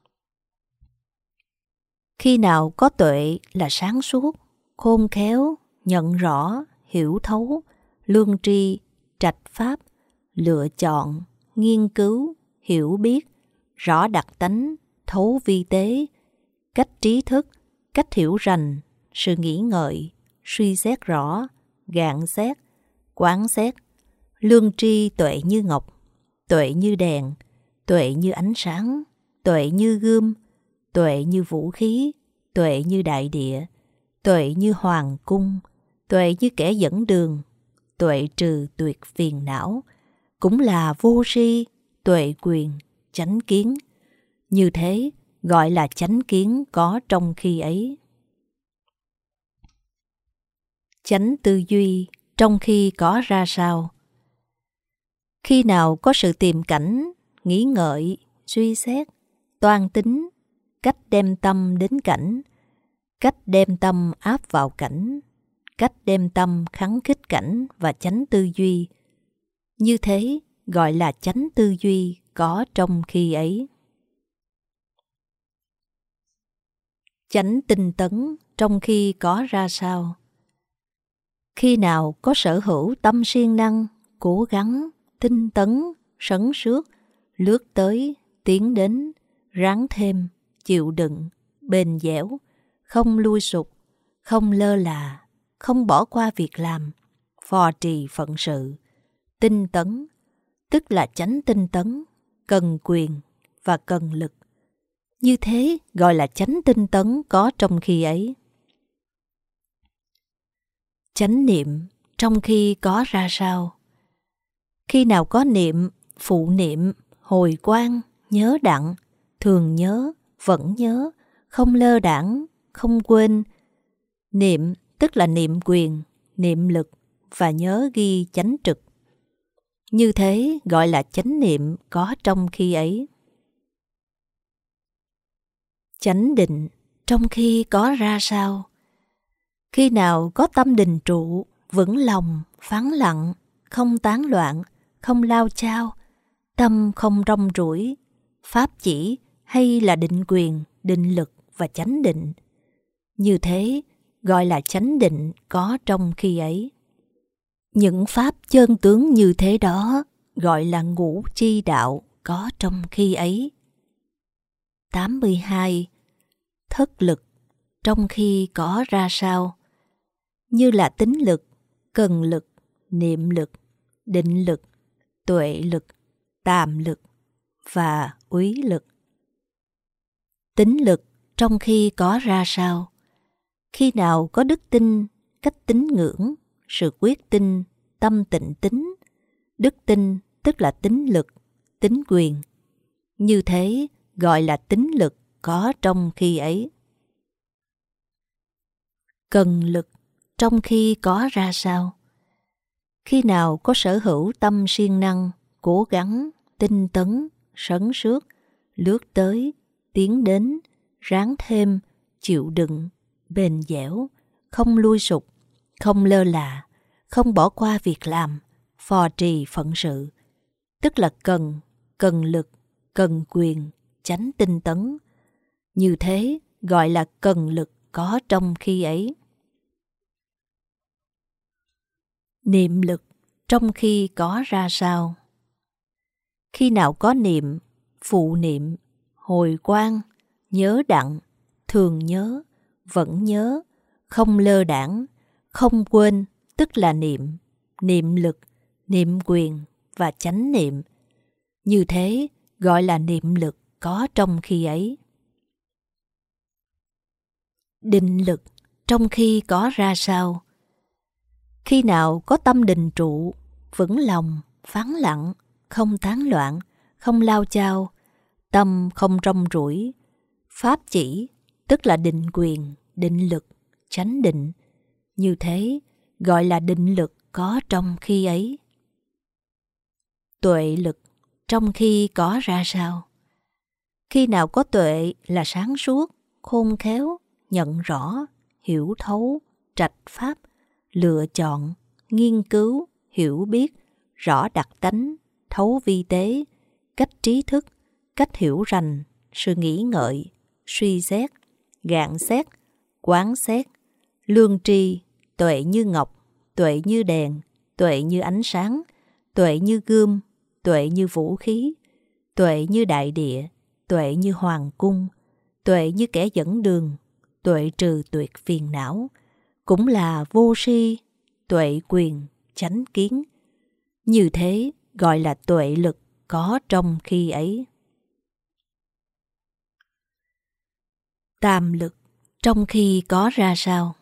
Khi nào có tuệ là sáng suốt, khôn khéo, nhận rõ, hiểu thấu, lương tri, trạch pháp, lựa chọn, nghiên cứu, hiểu biết, rõ đặc tánh, thấu vi tế, cách trí thức, cách hiểu rành, sự nghĩ ngợi, suy xét rõ, gạn xét, quán xét, lương tri tuệ như ngọc, tuệ như đèn, tuệ như ánh sáng, tuệ như gươm, tuệ như vũ khí, tuệ như đại địa, tuệ như hoàng cung, tuệ như kẻ dẫn đường, tuệ trừ tuyệt phiền não, cũng là vô tri, tuệ quyền, chánh kiến. Như thế gọi là chánh kiến có trong khi ấy. Chánh tư duy trong khi có ra sao. Khi nào có sự tìm cảnh, nghĩ ngợi, suy xét, toan tính, cách đem tâm đến cảnh, cách đem tâm áp vào cảnh, cách đem tâm khắng khích cảnh và chánh tư duy. Như thế gọi là chánh tư duy có trong khi ấy. Chánh tinh tấn trong khi có ra sao. Khi nào có sở hữu tâm siêng năng, cố gắng, tinh tấn, sấn sướt, lướt tới, tiến đến, ráng thêm, chịu đựng, bền dẻo, không lui sụp, không lơ là, không bỏ qua việc làm, phò trì phận sự, tinh tấn, tức là chánh tinh tấn, cần quyền và cần lực. Như thế gọi là chánh tinh tấn có trong khi ấy. Chánh niệm trong khi có ra sao? Khi nào có niệm, phụ niệm, hồi quang, nhớ đặng, thường nhớ, vẫn nhớ, không lơ đãng, không quên. Niệm tức là niệm quyền, niệm lực và nhớ ghi chánh trực. Như thế gọi là chánh niệm có trong khi ấy. Chánh định trong khi có ra sao? Khi nào có tâm định trụ, vững lòng, phán lặng, không tán loạn, không lao chao, tâm không rong ruổi, pháp chỉ hay là định quyền, định lực và chánh định. Như thế gọi là chánh định có trong khi ấy. Những pháp chân tướng như thế đó gọi là ngũ chi đạo có trong khi ấy. 82. Thất lực trong khi có ra sao? Như là tín lực, cần lực, niệm lực, định lực, tuệ lực, tàm lực và úy lực. Tín lực trong khi có ra sao? Khi nào có đức tin, cách tín ngưỡng, sự quyết tin, tâm tịnh tín. Đức tin tức là tín lực, tín quyền. Như thế gọi là tín lực có trong khi ấy. Cần lực trong khi có ra sao? Khi nào có sở hữu tâm siêng năng, cố gắng, tinh tấn, sấn sướt, lướt tới, tiến đến, ráng thêm, chịu đựng, bền dẻo, không lui sụp, không lơ là, không bỏ qua việc làm, phò trì phận sự, tức là cần, cần lực, cần quyền, chánh tinh tấn. Như thế gọi là cần lực có trong khi ấy. Niệm lực trong khi có ra sao? Khi nào có niệm, phụ niệm, hồi quang, nhớ đặng, thường nhớ, vẫn nhớ, không lơ đãng, không quên, tức là niệm, niệm lực, niệm quyền và chánh niệm. Như thế gọi là niệm lực có trong khi ấy. Định lực trong khi có ra sao? Khi nào có tâm định trụ, vững lòng, phán lặng, không tán loạn, không lao chao, tâm không rong ruổi, pháp chỉ, tức là định quyền, định lực, chánh định. Như thế gọi là định lực có trong khi ấy. Tuệ lực trong khi có ra sao? Khi nào có tuệ là sáng suốt, khôn khéo, nhận rõ, hiểu thấu, trạch pháp, lựa chọn, nghiên cứu, hiểu biết, rõ đặc tánh, thấu vi tế, cách trí thức, cách hiểu rành, sự nghĩ ngợi, suy xét, gạn xét, quán xét, lương tri, tuệ như ngọc, tuệ như đèn, tuệ như ánh sáng, tuệ như gươm, tuệ như vũ khí, tuệ như đại địa, tuệ như hoàng cung, tuệ như kẻ dẫn đường, tuệ trừ tuyệt phiền não, cũng là vô si, tuệ quyền, chánh kiến. Như thế gọi là tuệ lực có trong khi ấy. Tam lực trong khi có ra sao?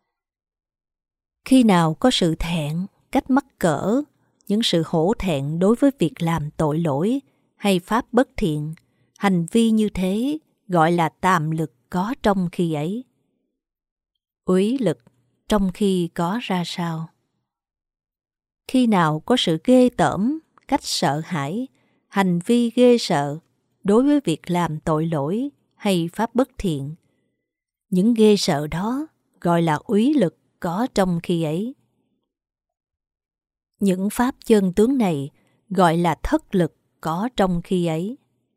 Khi nào có sự thẹn, cách mắc cỡ, những sự hổ thẹn đối với việc làm tội lỗi hay pháp bất thiện, hành vi như thế gọi là tam lực có trong khi ấy. Úy lực trong khi có ra sao? Khi nào có sự ghê tởm, cách sợ hãi, hành vi ghê sợ đối với việc làm tội lỗi hay pháp bất thiện, những ghê sợ đó gọi là úy lực có trong khi ấy. Những pháp chân tướng này gọi là thất lực có trong khi ấy.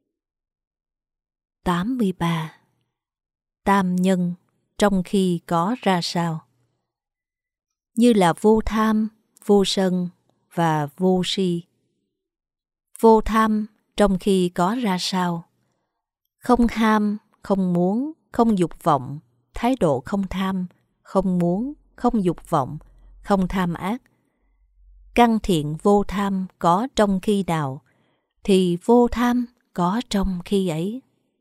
83. Tam nhân trong khi có ra sao? như là vô tham, vô sân và vô si. Vô tham trong khi có ra sao? Không ham, không muốn, không dục vọng, thái độ không tham, không muốn, không dục vọng, không tham ác. Căn thiện vô tham có trong khi nào, thì vô tham có trong khi ấy.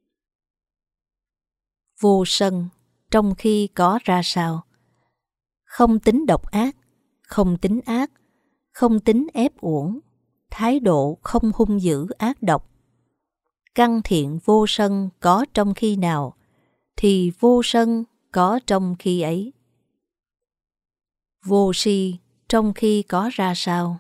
Vô sân trong khi có ra sao? Không tính độc ác, không tính ác, không tính ép uổng, thái độ không hung dữ ác độc. Căn thiện vô sân có trong khi nào, thì vô sân có trong khi ấy. Vô si trong khi có ra sao?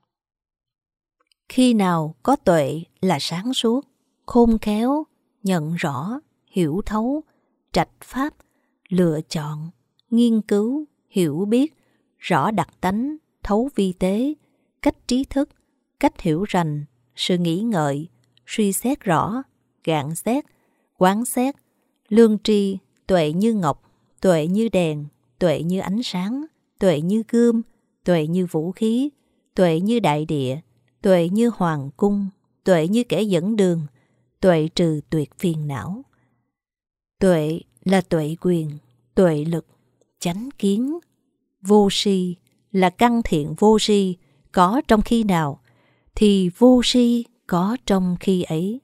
Khi nào có tuệ là sáng suốt, khôn khéo, nhận rõ, hiểu thấu, trạch pháp, lựa chọn, nghiên cứu, hiểu biết, rõ đặc tánh, thấu vi tế, cách trí thức, cách hiểu rành, sự nghĩ ngợi, suy xét rõ, gạn xét, quán xét, lương tri, tuệ như ngọc, tuệ như đèn, tuệ như ánh sáng, tuệ như gươm, tuệ như vũ khí, tuệ như đại địa, tuệ như hoàng cung, tuệ như kẻ dẫn đường, tuệ trừ tuyệt phiền não. Tuệ là tuệ quyền, tuệ lực, chánh kiến. Vô si là căn thiện vô si, có trong khi nào, thì vô si có trong khi ấy.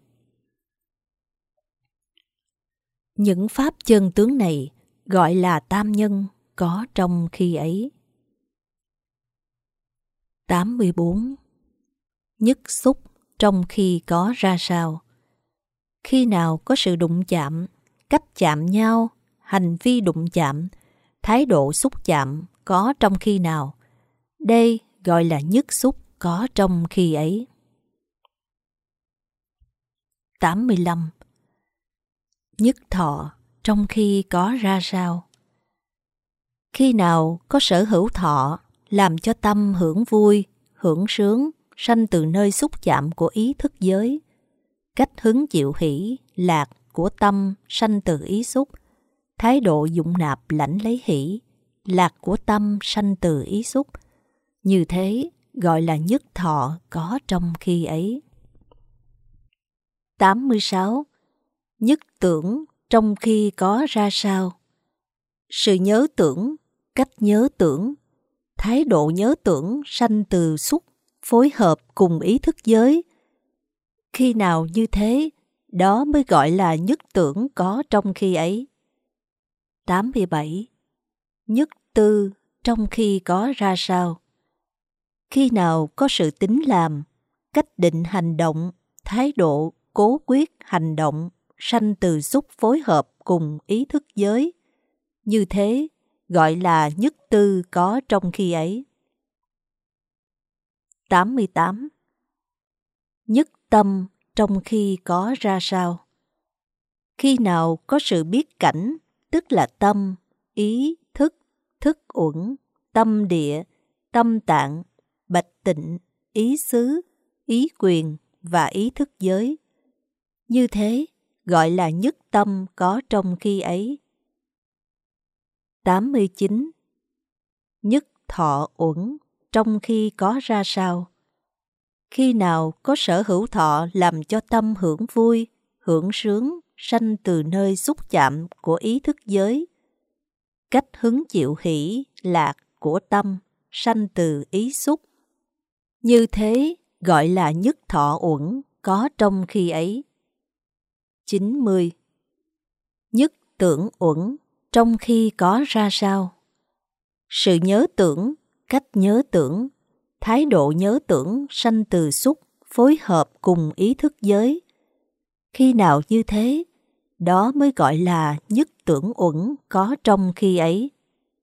Những pháp chân tướng này gọi là tam nhân, có trong khi ấy. 84. Nhất xúc trong khi có ra sao? Khi nào có sự đụng chạm, cách chạm nhau, hành vi đụng chạm, thái độ xúc chạm có trong khi nào, đây gọi là nhất xúc có trong khi ấy. 85. Nhất thọ trong khi có ra sao? Khi nào có sở hữu thọ, làm cho tâm hưởng vui, hưởng sướng, sanh từ nơi xúc chạm của ý thức giới. Cách hứng chịu hỷ, lạc của tâm sanh từ ý xúc. Thái độ dụng nạp lãnh lấy hỷ, lạc của tâm sanh từ ý xúc. Như thế gọi là nhất thọ có trong khi ấy. 86. Nhất tưởng trong khi có ra sao? Sự nhớ tưởng, cách nhớ tưởng, thái độ nhớ tưởng sanh từ xúc, phối hợp cùng ý thức giới. Khi nào như thế, đó mới gọi là nhất tưởng có trong khi ấy. 87. Nhất tư trong khi có ra sao? Khi nào có sự tính làm, cách định hành động, thái độ cố quyết hành động, sanh từ xúc phối hợp cùng ý thức giới. Như thế gọi là nhất tư có trong khi ấy. 88. Nhất tâm trong khi có ra sao? Khi nào có sự biết cảnh, tức là tâm, ý, thức, thức uẩn, tâm địa, tâm tạng, bạch tịnh, ý xứ, ý quyền và ý thức giới. Như thế gọi là nhất tâm có trong khi ấy. 89. Nhất thọ uẩn trong khi có ra sao? Khi nào có sở hữu thọ làm cho tâm hưởng vui, hưởng sướng, sanh từ nơi xúc chạm của ý thức giới. Cách hứng chịu hỷ, lạc của tâm sanh từ ý xúc. Như thế gọi là nhất thọ uẩn có trong khi ấy. 90. Nhất tưởng uẩn trong khi có ra sao? Sự nhớ tưởng, cách nhớ tưởng, thái độ nhớ tưởng sanh từ xúc, phối hợp cùng ý thức giới. Khi nào như thế, đó mới gọi là nhất tưởng uẩn có trong khi ấy.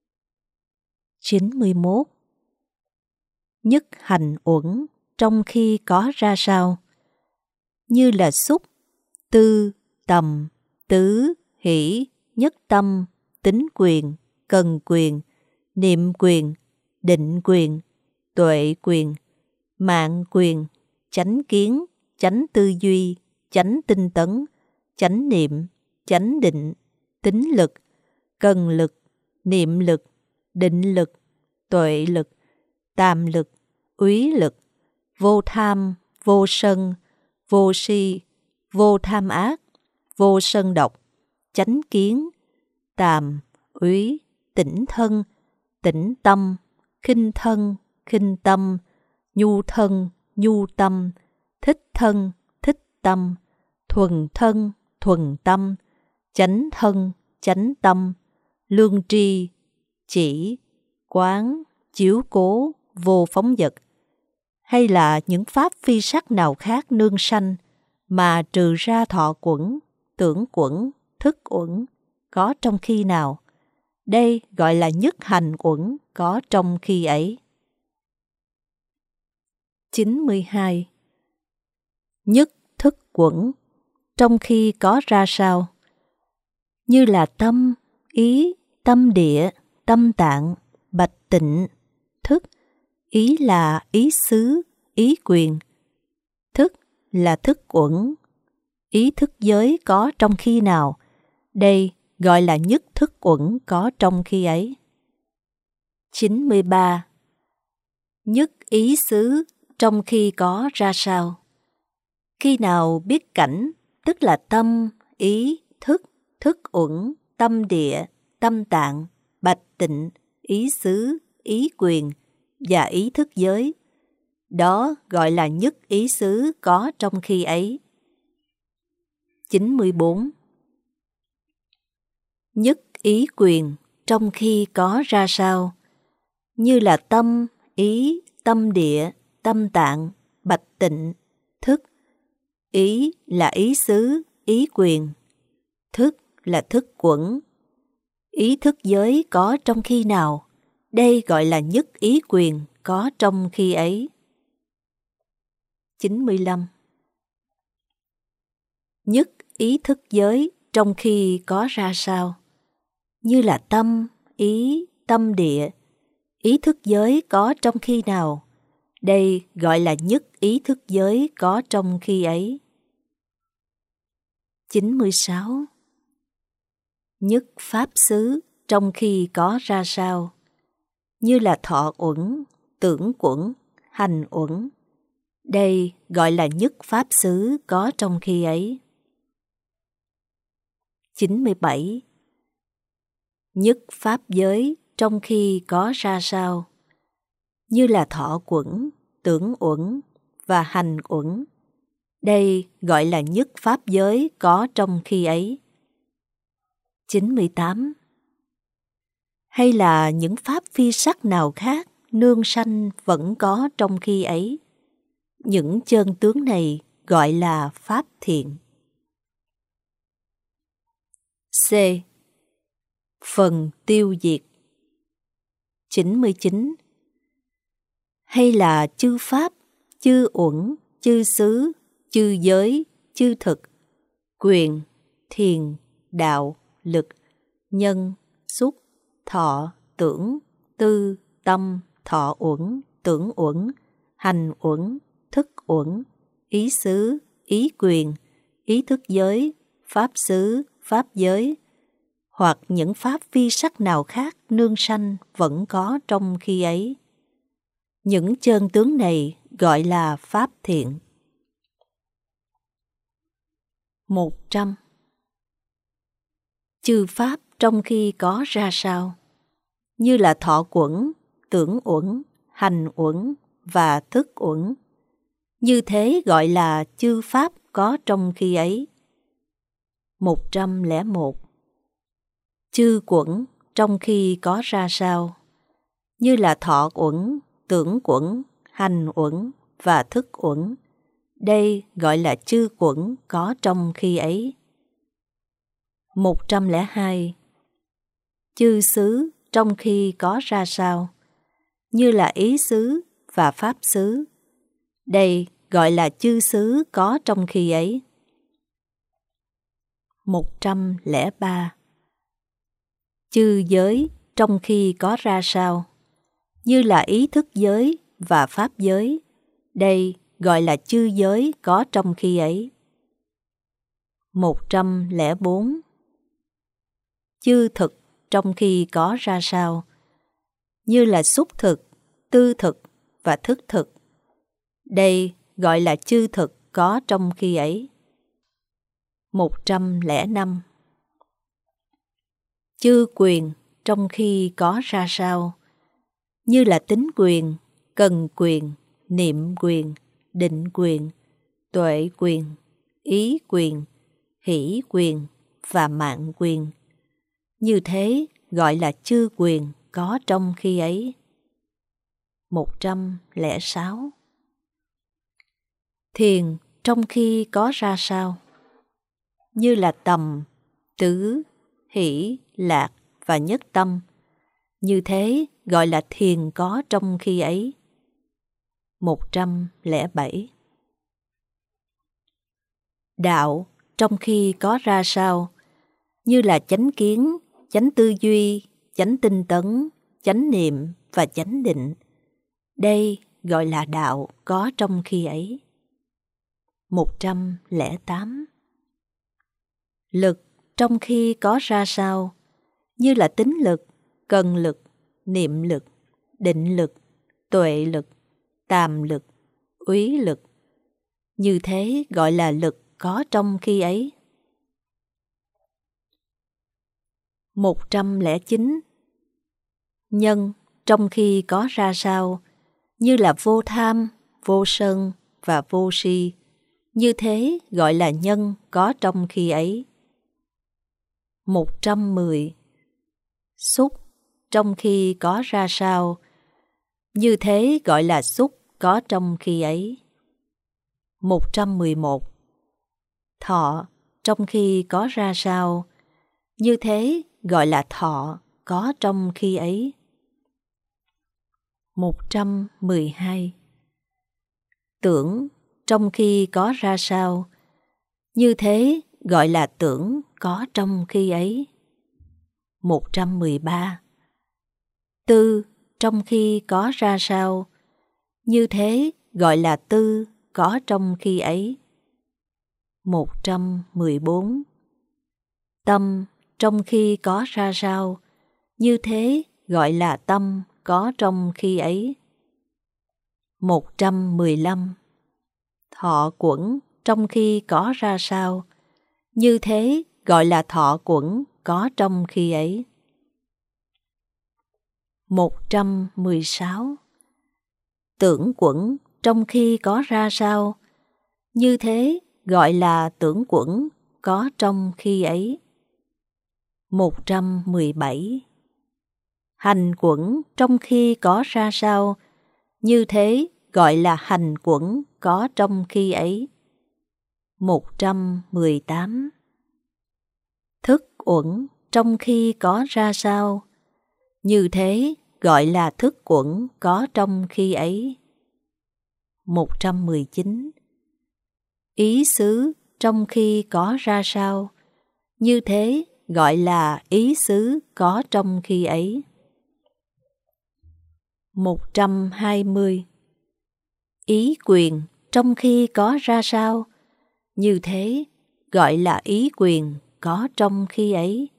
91. Nhất hành uẩn trong khi có ra sao? Như là xúc, tư, tầm, tứ, hỷ, nhất tâm, tính quyền, cần quyền, niệm quyền, định quyền, tuệ quyền, mạng quyền, chánh kiến, chánh tư duy, chánh tinh tấn, chánh niệm, chánh định, tính lực, cần lực, niệm lực, định lực, tuệ lực, tàm lực, úy lực, vô tham, vô sân, vô si, vô tham ác, vô sân độc, chánh kiến, tàm, úy, tỉnh thân, tĩnh tâm, khinh thân, khinh tâm, nhu thân, nhu tâm, thích thân, thích tâm, thuần thân, thuần tâm, chánh thân, chánh tâm, lương tri, chỉ, quán, chiếu cố, vô phóng dật, hay là những pháp phi sắc nào khác nương sanh mà trừ ra thọ uẩn, tưởng uẩn, thức uẩn, có trong khi nào, đây gọi là nhất hành uẩn có trong khi ấy. 92. Nhất thức uẩn trong khi có ra sao? Như là tâm, ý, tâm địa, tâm tạng, bạch tịnh, thức, ý là ý xứ, ý quyền, thức là thức uẩn, ý thức giới có trong khi nào, đây gọi là nhất thức uẩn có trong khi ấy. 93. Nhất ý xứ trong khi có ra sao? Khi nào biết cảnh, tức là tâm, ý, thức, thức uẩn, tâm địa, tâm tạng, bạch tịnh, ý xứ, ý quyền và ý thức giới, đó gọi là nhất ý xứ có trong khi ấy. 94. Nhất ý quyền trong khi có ra sao? Như là tâm, ý, tâm địa, tâm tạng, bạch tịnh, thức. Ý là ý xứ, ý quyền. Thức là thức uẩn. Ý thức giới có trong khi nào? Đây gọi là nhất ý quyền có trong khi ấy. 95. Nhất ý thức giới trong khi có ra sao? Như là tâm, ý, tâm địa. Ý thức giới có trong khi nào? Đây gọi là nhất ý thức giới có trong khi ấy. 96. Nhất pháp xứ trong khi có ra sao? Như là thọ uẩn, tưởng uẩn, hành uẩn. Đây gọi là nhất pháp xứ có trong khi ấy. 97. Nhất pháp giới trong khi có ra sao? Như là thọ uẩn, tưởng uẩn và hành uẩn. Đây gọi là nhất pháp giới có trong khi ấy. 98. Hay là những pháp phi sắc nào khác nương sanh vẫn có trong khi ấy. Những chân tướng này gọi là pháp thiện. C. Phần tiêu diệt. 99. Hay là chư pháp, chư uẩn, chư xứ, chư giới, chư thực, quyền, thiền, đạo, lực, nhân, xúc, thọ, tưởng, tư, tâm, thọ uẩn, tưởng uẩn, hành uẩn, thức uẩn, ý xứ, ý quyền, ý thức giới, pháp xứ, pháp giới, hoặc những pháp phi sắc nào khác nương sanh vẫn có trong khi ấy. Những chân tướng này gọi là pháp thiện. 100. Chư pháp trong khi có ra sao? Như là thọ uẩn, tưởng uẩn, hành uẩn và thức uẩn. Như thế gọi là chư pháp có trong khi ấy. 101. Chư uẩn trong khi có ra sao? Như là thọ uẩn, tưởng uẩn, hành uẩn và thức uẩn. Đây gọi là chư uẩn có trong khi ấy. 102. Chư xứ trong khi có ra sao? Như là ý xứ và pháp xứ. Đây gọi là chư xứ có trong khi ấy. 103. Chư giới trong khi có ra sao? Như là ý thức giới và pháp giới. Đây gọi là chư giới có trong khi ấy. 104. Chư thực trong khi có ra sao? như là xúc thực, tư thực và thức thực. Đây gọi là chư thực có trong khi ấy. 105. Chư quyền trong khi có ra sao, như là tính quyền, cần quyền, niệm quyền, định quyền, tuệ quyền, ý quyền, hỷ quyền và mạng quyền. Như thế gọi là chư quyền có trong khi ấy. 106. Thiền trong khi có ra sao, như là tầm, tứ, hỷ, lạc và nhất tâm. Như thế gọi là thiền có trong khi ấy. 107. Đạo trong khi có ra sao, như là chánh kiến, chánh tư duy, chánh tinh tấn, chánh niệm và chánh định. Đây gọi là đạo có trong khi ấy. 108. Lực trong khi có ra sao, như là tính lực, cần lực, niệm lực, định lực, tuệ lực, tàm lực, úy lực. Như thế gọi là lực có trong khi ấy. 109. Nhân trong khi có ra sao, như là vô tham, vô sân và vô si. Như thế gọi là nhân có trong khi ấy. 110. Xúc trong khi có ra sao, như thế gọi là xúc có trong khi ấy. 111. Thọ trong khi có ra sao, như thế gọi là thọ có trong khi ấy. 112. Tưởng trong khi có ra sao, như thế gọi là tưởng có trong khi ấy. 113. Tư trong khi có ra sao, như thế gọi là tư có trong khi ấy. 114. Tâm trong khi có ra sao, như thế gọi là tâm có trong khi ấy. 115. Thọ quẩn trong khi có ra sao, như thế gọi là thọ quẩn có trong khi ấy. 116. Tưởng quẩn trong khi có ra sao, như thế gọi là tưởng quẩn có trong khi ấy. 117. Hành quẩn trong khi có ra sao, như thế gọi là hành quẩn có trong khi ấy. 118. Thức uẩn trong khi có ra sao, như thế gọi là thức uẩn có trong khi ấy. 119. Ý xứ trong khi có ra sao, như thế gọi là ý xứ có trong khi ấy. 120. Ý quyền trong khi có ra sao, như thế gọi là ý quyền có trong khi ấy.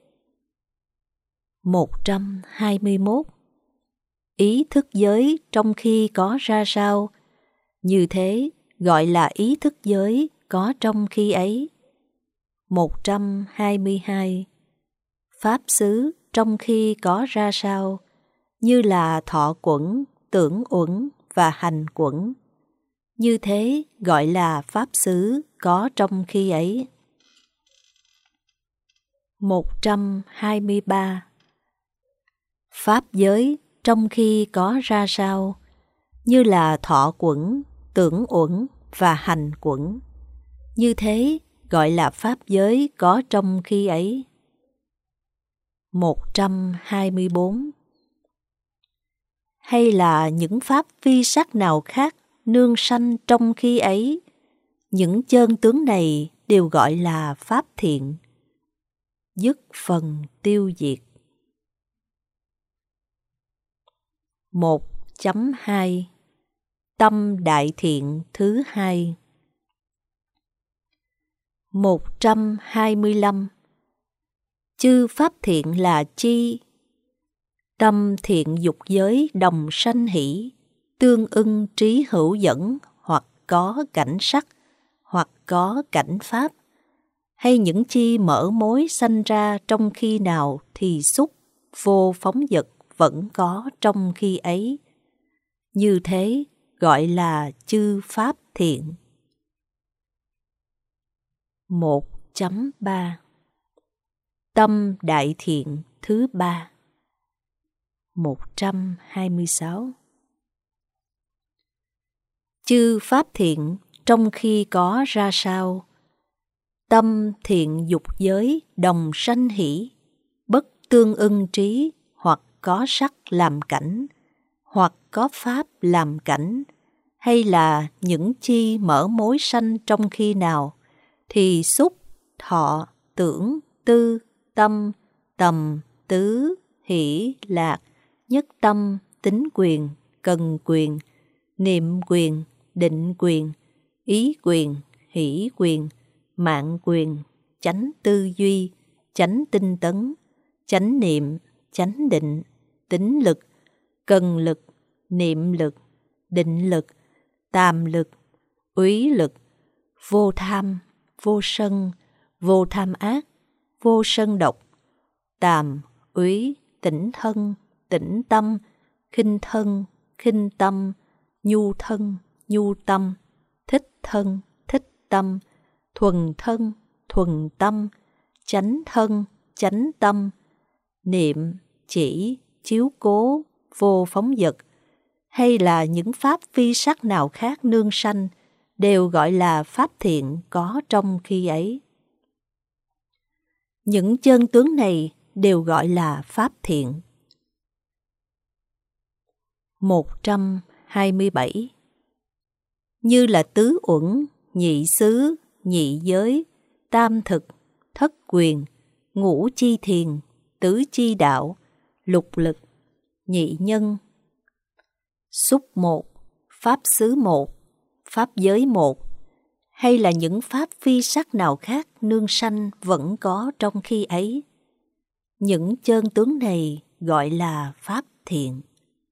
121. Ý thức giới trong khi có ra sao, như thế gọi là ý thức giới có trong khi ấy. 122. Pháp xứ trong khi có ra sao, như là thọ quẩn, tưởng uẩn và hành quẩn. Như thế gọi là pháp xứ có trong khi ấy. 123. Pháp giới trong khi có ra sao, như là thọ quẩn, tưởng uẩn và hành quẩn. Như thế gọi là pháp giới có trong khi ấy. 124. Hay là những pháp vi sắc nào khác nương sanh trong khi ấy, những chân tướng này đều gọi là pháp thiện. Dứt phần tiêu diệt. 1.2. Tâm đại thiện thứ hai. 125. Chư pháp thiện là chi? Tâm thiện dục giới đồng sanh hỷ, tương ưng trí hữu dẫn, hoặc có cảnh sắc, hoặc có cảnh pháp, hay những chi mở mối sanh ra trong khi nào thì xúc, vô phóng dật vẫn có trong khi ấy. Như thế gọi là chư pháp thiện. 1.3 Tâm đại thiện thứ ba. 126 Chư pháp thiện trong khi có ra sao? Tâm thiện dục giới đồng sanh hỷ, bất tương ưng trí, hoặc có sắc làm cảnh, hoặc có pháp làm cảnh, hay là những chi mở mối sanh trong khi nào, thì xúc, thọ, tưởng, tư, tâm, tầm, tứ, hỷ, lạc, nhất tâm, tính quyền, cần quyền, niệm quyền, định quyền, ý quyền, hỷ quyền, mạng quyền, chánh tư duy, chánh tinh tấn, chánh niệm, chánh định, tín lực, cần lực, niệm lực, định lực, tàm lực, úy lực, vô tham, vô sân, vô tham ác, vô sân độc, tàm, úy, tỉnh thân, tỉnh tâm, khinh thân, khinh tâm, nhu thân, nhu tâm, thích thân, thích tâm, thuần thân, thuần tâm, chánh thân, chánh tâm, niệm, chỉ, chiếu cố, vô phóng dật, hay là những pháp phi sắc nào khác nương sanh, đều gọi là pháp thiện có trong khi ấy. Những chân tướng này đều gọi là pháp thiện. 127 Như là tứ uẩn, nhị xứ, nhị giới, tam thực, thất quyền, ngũ chi thiền, tứ chi đạo, lục lực, nhị nhân, xúc một, pháp xứ một, pháp giới một, hay là những pháp phi sắc nào khác nương sanh vẫn có trong khi ấy. Những chân tướng này gọi là pháp thiện.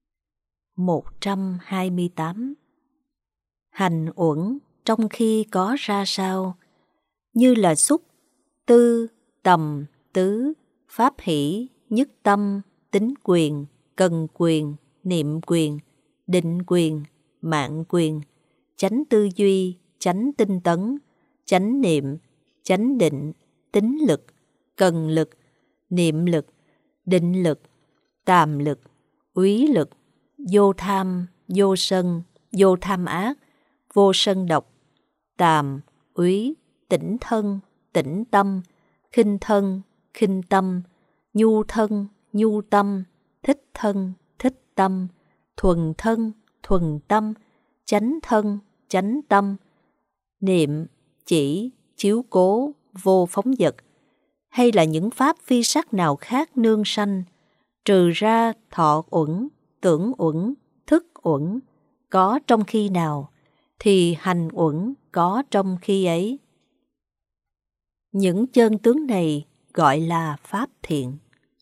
128 Hành uẩn trong khi có ra sao? Như là xúc, tư, tầm, tứ, pháp hỷ, nhất tâm, tính quyền, cần quyền, niệm quyền, định quyền, mạng quyền, chánh tư duy, chánh tinh tấn, chánh niệm, chánh định, tín lực, cần lực, niệm lực, định lực, tàm lực, úy lực, vô tham, vô sân, vô tham ác, vô sân độc, tàm, úy, tỉnh thân, tỉnh tâm, khinh thân, khinh tâm, nhu thân, nhu tâm, thích thân, thích tâm, thuần thân, thuần tâm, chánh thân, chánh tâm, niệm, chỉ, chiếu cố, vô phóng dật, hay là những pháp phi sắc nào khác nương sanh, trừ ra thọ uẩn, tưởng uẩn, thức uẩn, có trong khi nào, thì hành uẩn có trong khi ấy. Những chân tướng này gọi là pháp thiện.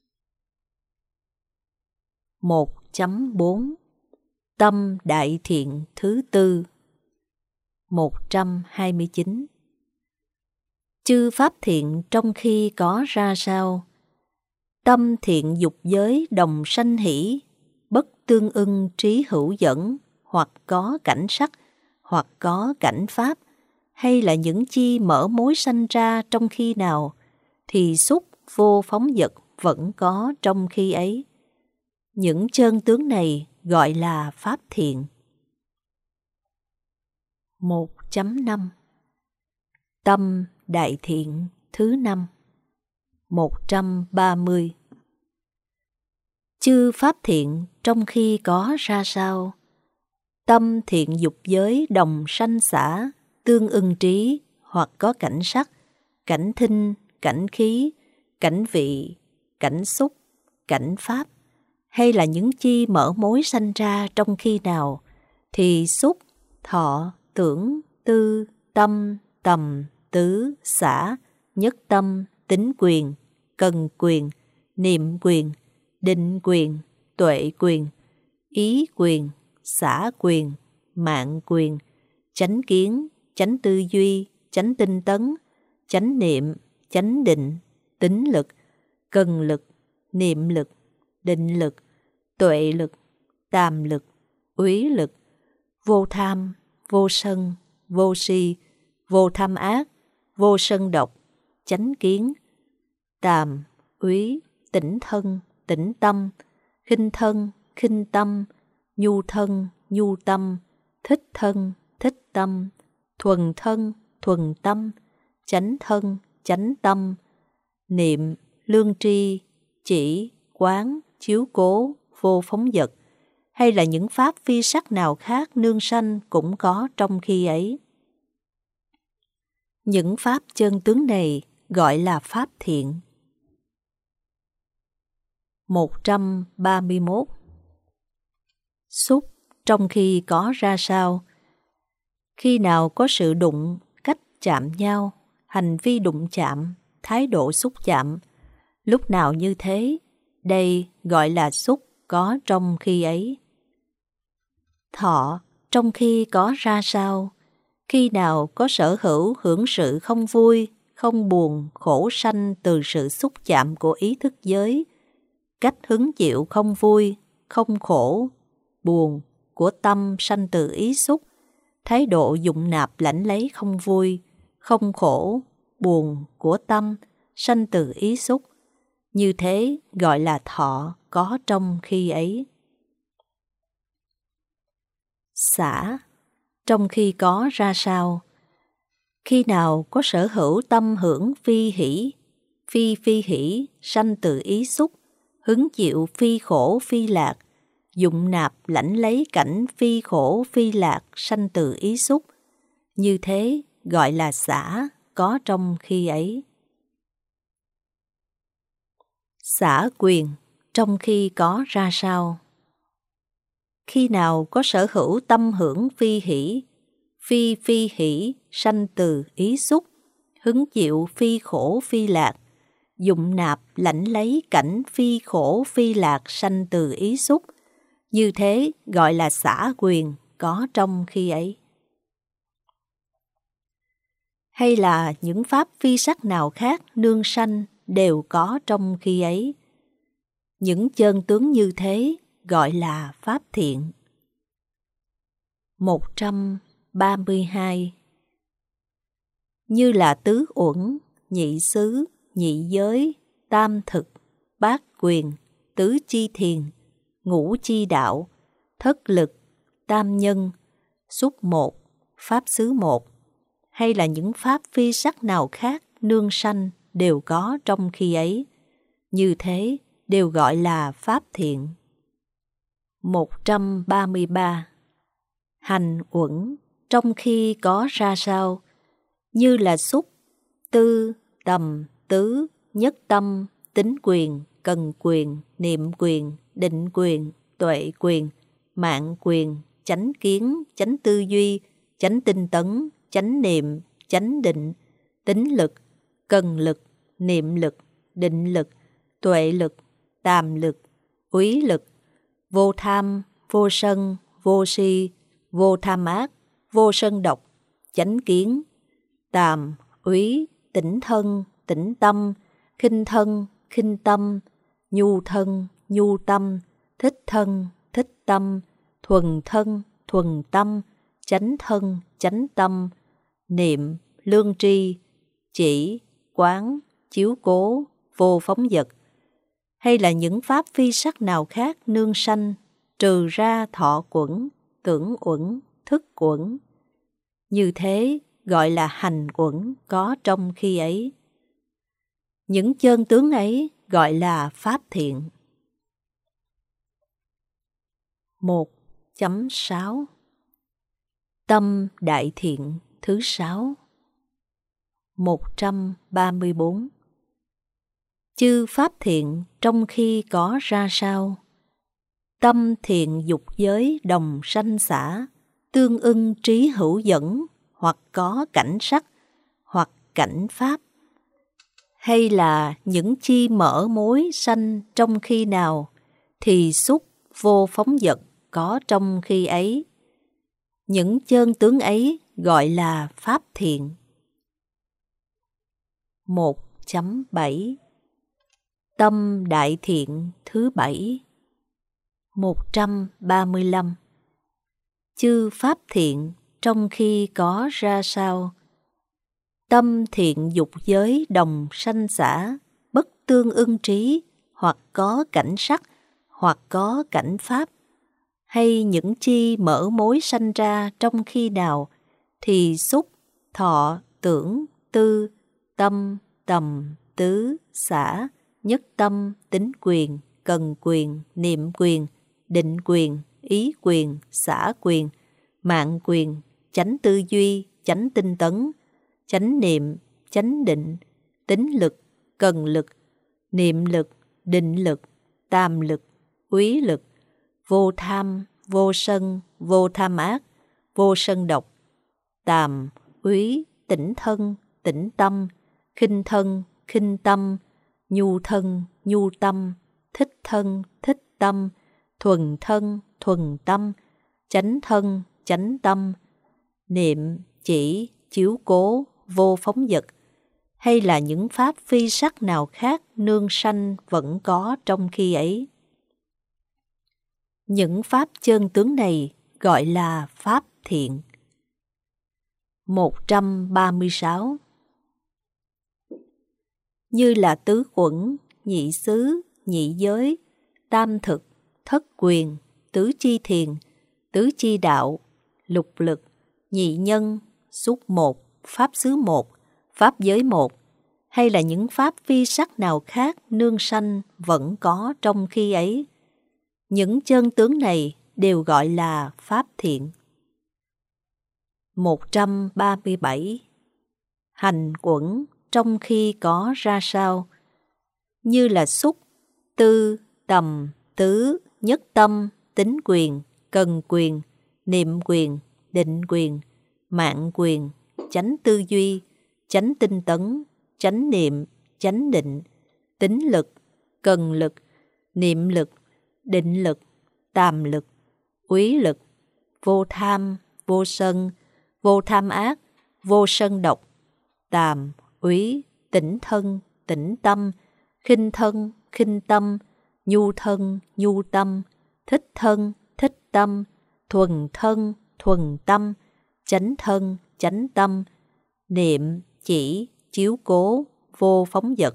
1.4 Tâm đại thiện thứ tư. 129 Chư pháp thiện trong khi có ra sao? Tâm thiện dục giới đồng sanh hỷ, bất tương ưng trí hữu dẫn, hoặc có cảnh sắc, hoặc có cảnh pháp, hay là những chi mở mối sanh ra trong khi nào, thì xúc vô phóng dật vẫn có trong khi ấy. Những chân tướng này gọi là pháp thiện. 1.5 Tâm đại thiện thứ năm. 130 Chư pháp thiện trong khi có ra sao? Tâm thiện dục giới đồng sanh xả, tương ưng trí, hoặc có cảnh sắc, cảnh thinh, cảnh khí, cảnh vị, cảnh xúc, cảnh pháp, hay là những chi mở mối sanh ra trong khi nào, thì xúc, thọ, tưởng, tư, tâm, tầm, tứ, xả, nhất tâm, tính quyền, cần quyền, niệm quyền, định quyền, tuệ quyền, ý quyền, xả quyền, mạng quyền, chánh kiến, chánh tư duy, chánh tinh tấn, chánh niệm, chánh định, tín lực, cần lực, niệm lực, định lực, tuệ lực, tàm lực, úy lực, vô tham, vô sân, vô si, vô tham ác, vô sân độc, chánh kiến, tàm, úy, tỉnh thân, tỉnh tâm, khinh thân, khinh tâm, nhu thân, nhu tâm, thích thân, thích tâm, thuần thân, thuần tâm, chánh thân, chánh tâm, niệm, lương tri, chỉ, quán, chiếu cố, vô phóng dật, hay là những pháp phi sắc nào khác nương sanh cũng có trong khi ấy. Những pháp chân tướng này gọi là pháp thiện. 131. Xúc trong khi có ra sao? Khi nào có sự đụng, cách chạm nhau, hành vi đụng chạm, thái độ xúc chạm, lúc nào như thế, đây gọi là xúc có trong khi ấy. Thọ trong khi có ra sao? Khi nào có sở hữu hưởng sự không vui, không buồn, khổ sanh từ sự xúc chạm của ý thức giới, cách hứng chịu không vui, không khổ, buồn của tâm sanh từ ý xúc, thái độ dụng nạp lãnh lấy không vui, không khổ, buồn của tâm sanh từ ý xúc, như thế gọi là thọ có trong khi ấy. Xả trong khi có ra sao? Khi nào có sở hữu tâm hưởng phi hỷ, phi hỷ sanh từ ý xúc, hứng chịu phi khổ phi lạc, dụng nạp lãnh lấy cảnh phi khổ phi lạc sanh từ ý xúc, như thế gọi là xả có trong khi ấy. Xả quyền trong khi có ra sao? Khi nào có sở hữu tâm hưởng phi hỷ, phi hỷ sanh từ ý xúc, hứng chịu phi khổ phi lạc, dụng nạp lãnh lấy cảnh phi khổ phi lạc sanh từ ý xúc, như thế gọi là xả quyền có trong khi ấy. Hay là những pháp phi sắc nào khác nương sanh đều có trong khi ấy. Những chân tướng như thế gọi là pháp thiện. 132. Như là tứ uẩn, nhị xứ, nhị giới, tam thực, bát quyền, tứ chi thiền, ngũ chi đạo, thất lực, tam nhân, xúc một, pháp xứ một, hay là những pháp phi sắc nào khác nương sanh đều có trong khi ấy, như thế đều gọi là pháp thiện. 133. Hành uẩn trong khi có ra sao? Như là xúc, tư, tầm, tứ, nhất tâm, tính quyền, cần quyền, niệm quyền, định quyền, tuệ quyền, mạng quyền, chánh kiến, chánh tư duy, chánh tinh tấn, chánh niệm, chánh định, tín lực, cần lực, niệm lực, định lực, tuệ lực, tàm lực, úy lực, vô tham, vô sân, vô si, vô tham ác, vô sân độc, chánh kiến, tàm, úy, tỉnh thân, tỉnh tâm, khinh thân, khinh tâm, nhu thân, nhu tâm, thích thân, thích tâm, thuần thân, thuần tâm, chánh thân, chánh tâm, niệm, lương tri, chỉ, quán, chiếu cố, vô phóng dật, hay là những pháp phi sắc nào khác nương sanh, trừ ra thọ uẩn, tưởng uẩn, thức uẩn. Như thế gọi là hành uẩn có trong khi ấy. Những chân tướng ấy gọi là pháp thiện. 1.6 Tâm đại thiện thứ 6. 134. Chư pháp thiện trong khi có ra sao? Tâm thiện dục giới đồng sanh xả, tương ưng trí hữu dẫn, hoặc có cảnh sắc, hoặc cảnh pháp. Hay là những chi mở mối sanh trong khi nào, thì xúc vô phóng dật có trong khi ấy. Những chân tướng ấy gọi là pháp thiện. 1.7 Tâm đại thiện thứ 7. 135 Chư pháp thiện trong khi có ra sao? Tâm thiện dục giới đồng sanh xả, bất tương ưng trí, hoặc có cảnh sắc, hoặc có cảnh pháp, hay những chi mở mối sanh ra trong khi nào, thì xúc, thọ, tưởng, tư, tâm, tầm, tứ, xả, nhất tâm, tính quyền, cần quyền, niệm quyền, định quyền, ý quyền, xả quyền, mạng quyền, chánh tư duy, chánh tinh tấn, chánh niệm, chánh định, tính lực, cần lực, niệm lực, định lực, tam lực, úy lực, vô tham, vô sân, vô tham ác, vô sân độc, tàm, úy, tỉnh thân, tỉnh tâm, khinh thân, khinh tâm, nhu thân, nhu tâm, thích thân, thích tâm, thuần thân, thuần tâm, chánh thân, chánh tâm, niệm, chỉ, chiếu cố, vô phóng dật, hay là những pháp phi sắc nào khác nương sanh vẫn có trong khi ấy. Những pháp chân tướng này gọi là pháp thiện. 136 Như là tứ uẩn, nhị xứ, nhị giới, tam thực, thất quyền, tứ chi thiền, tứ chi đạo, lục lực, nhị nhân, xúc một, pháp xứ một, pháp giới một, hay là những pháp phi sắc nào khác nương sanh vẫn có trong khi ấy. Những chân tướng này đều gọi là pháp thiện. 137 Hành uẩn trong khi có ra sao? Như là xúc, tư, tầm, tứ, nhất tâm, tính quyền, cần quyền, niệm quyền, định quyền, mạng quyền, chánh tư duy, chánh tinh tấn, chánh niệm, chánh định, tính lực, cần lực, niệm lực, định lực, tàm lực, úy lực, vô tham, vô sân, vô tham ác, vô sân độc, tàm, úy, tỉnh thân, tỉnh tâm, khinh thân, khinh tâm, nhu thân, nhu tâm, thích thân, thích tâm, thuần thân, thuần tâm, chánh thân, chánh tâm, niệm, chỉ, chiếu cố, vô phóng dật,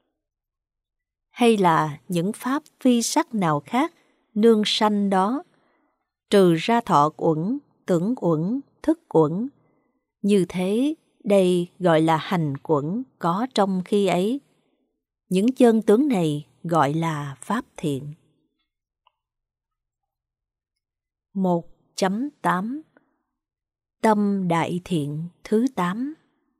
hay là những pháp phi sắc nào khác nương sanh đó, trừ ra thọ uẩn, tưởng uẩn, thức uẩn. Như thế, đây gọi là hành uẩn có trong khi ấy. Những chân tướng này gọi là pháp thiện. 1.8 Tâm đại thiện thứ 8.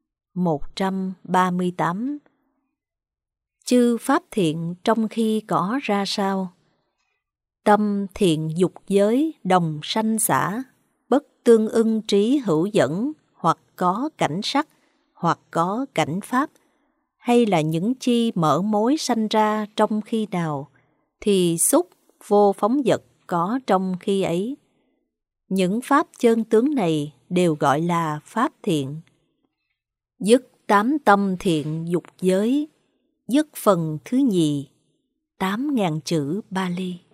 138 Chư pháp thiện trong khi có ra sao? Tâm thiện dục giới đồng sanh xả, bất tương ưng trí hữu dẫn, hoặc có cảnh sắc, hoặc có cảnh pháp, hay là những chi mở mối sanh ra trong khi nào, thì xúc, vô phóng dật có trong khi ấy. Những pháp chân tướng này đều gọi là pháp thiện. Dứt 8 tâm thiện dục giới, dứt phần thứ nhì, 8.000 chữ Bali.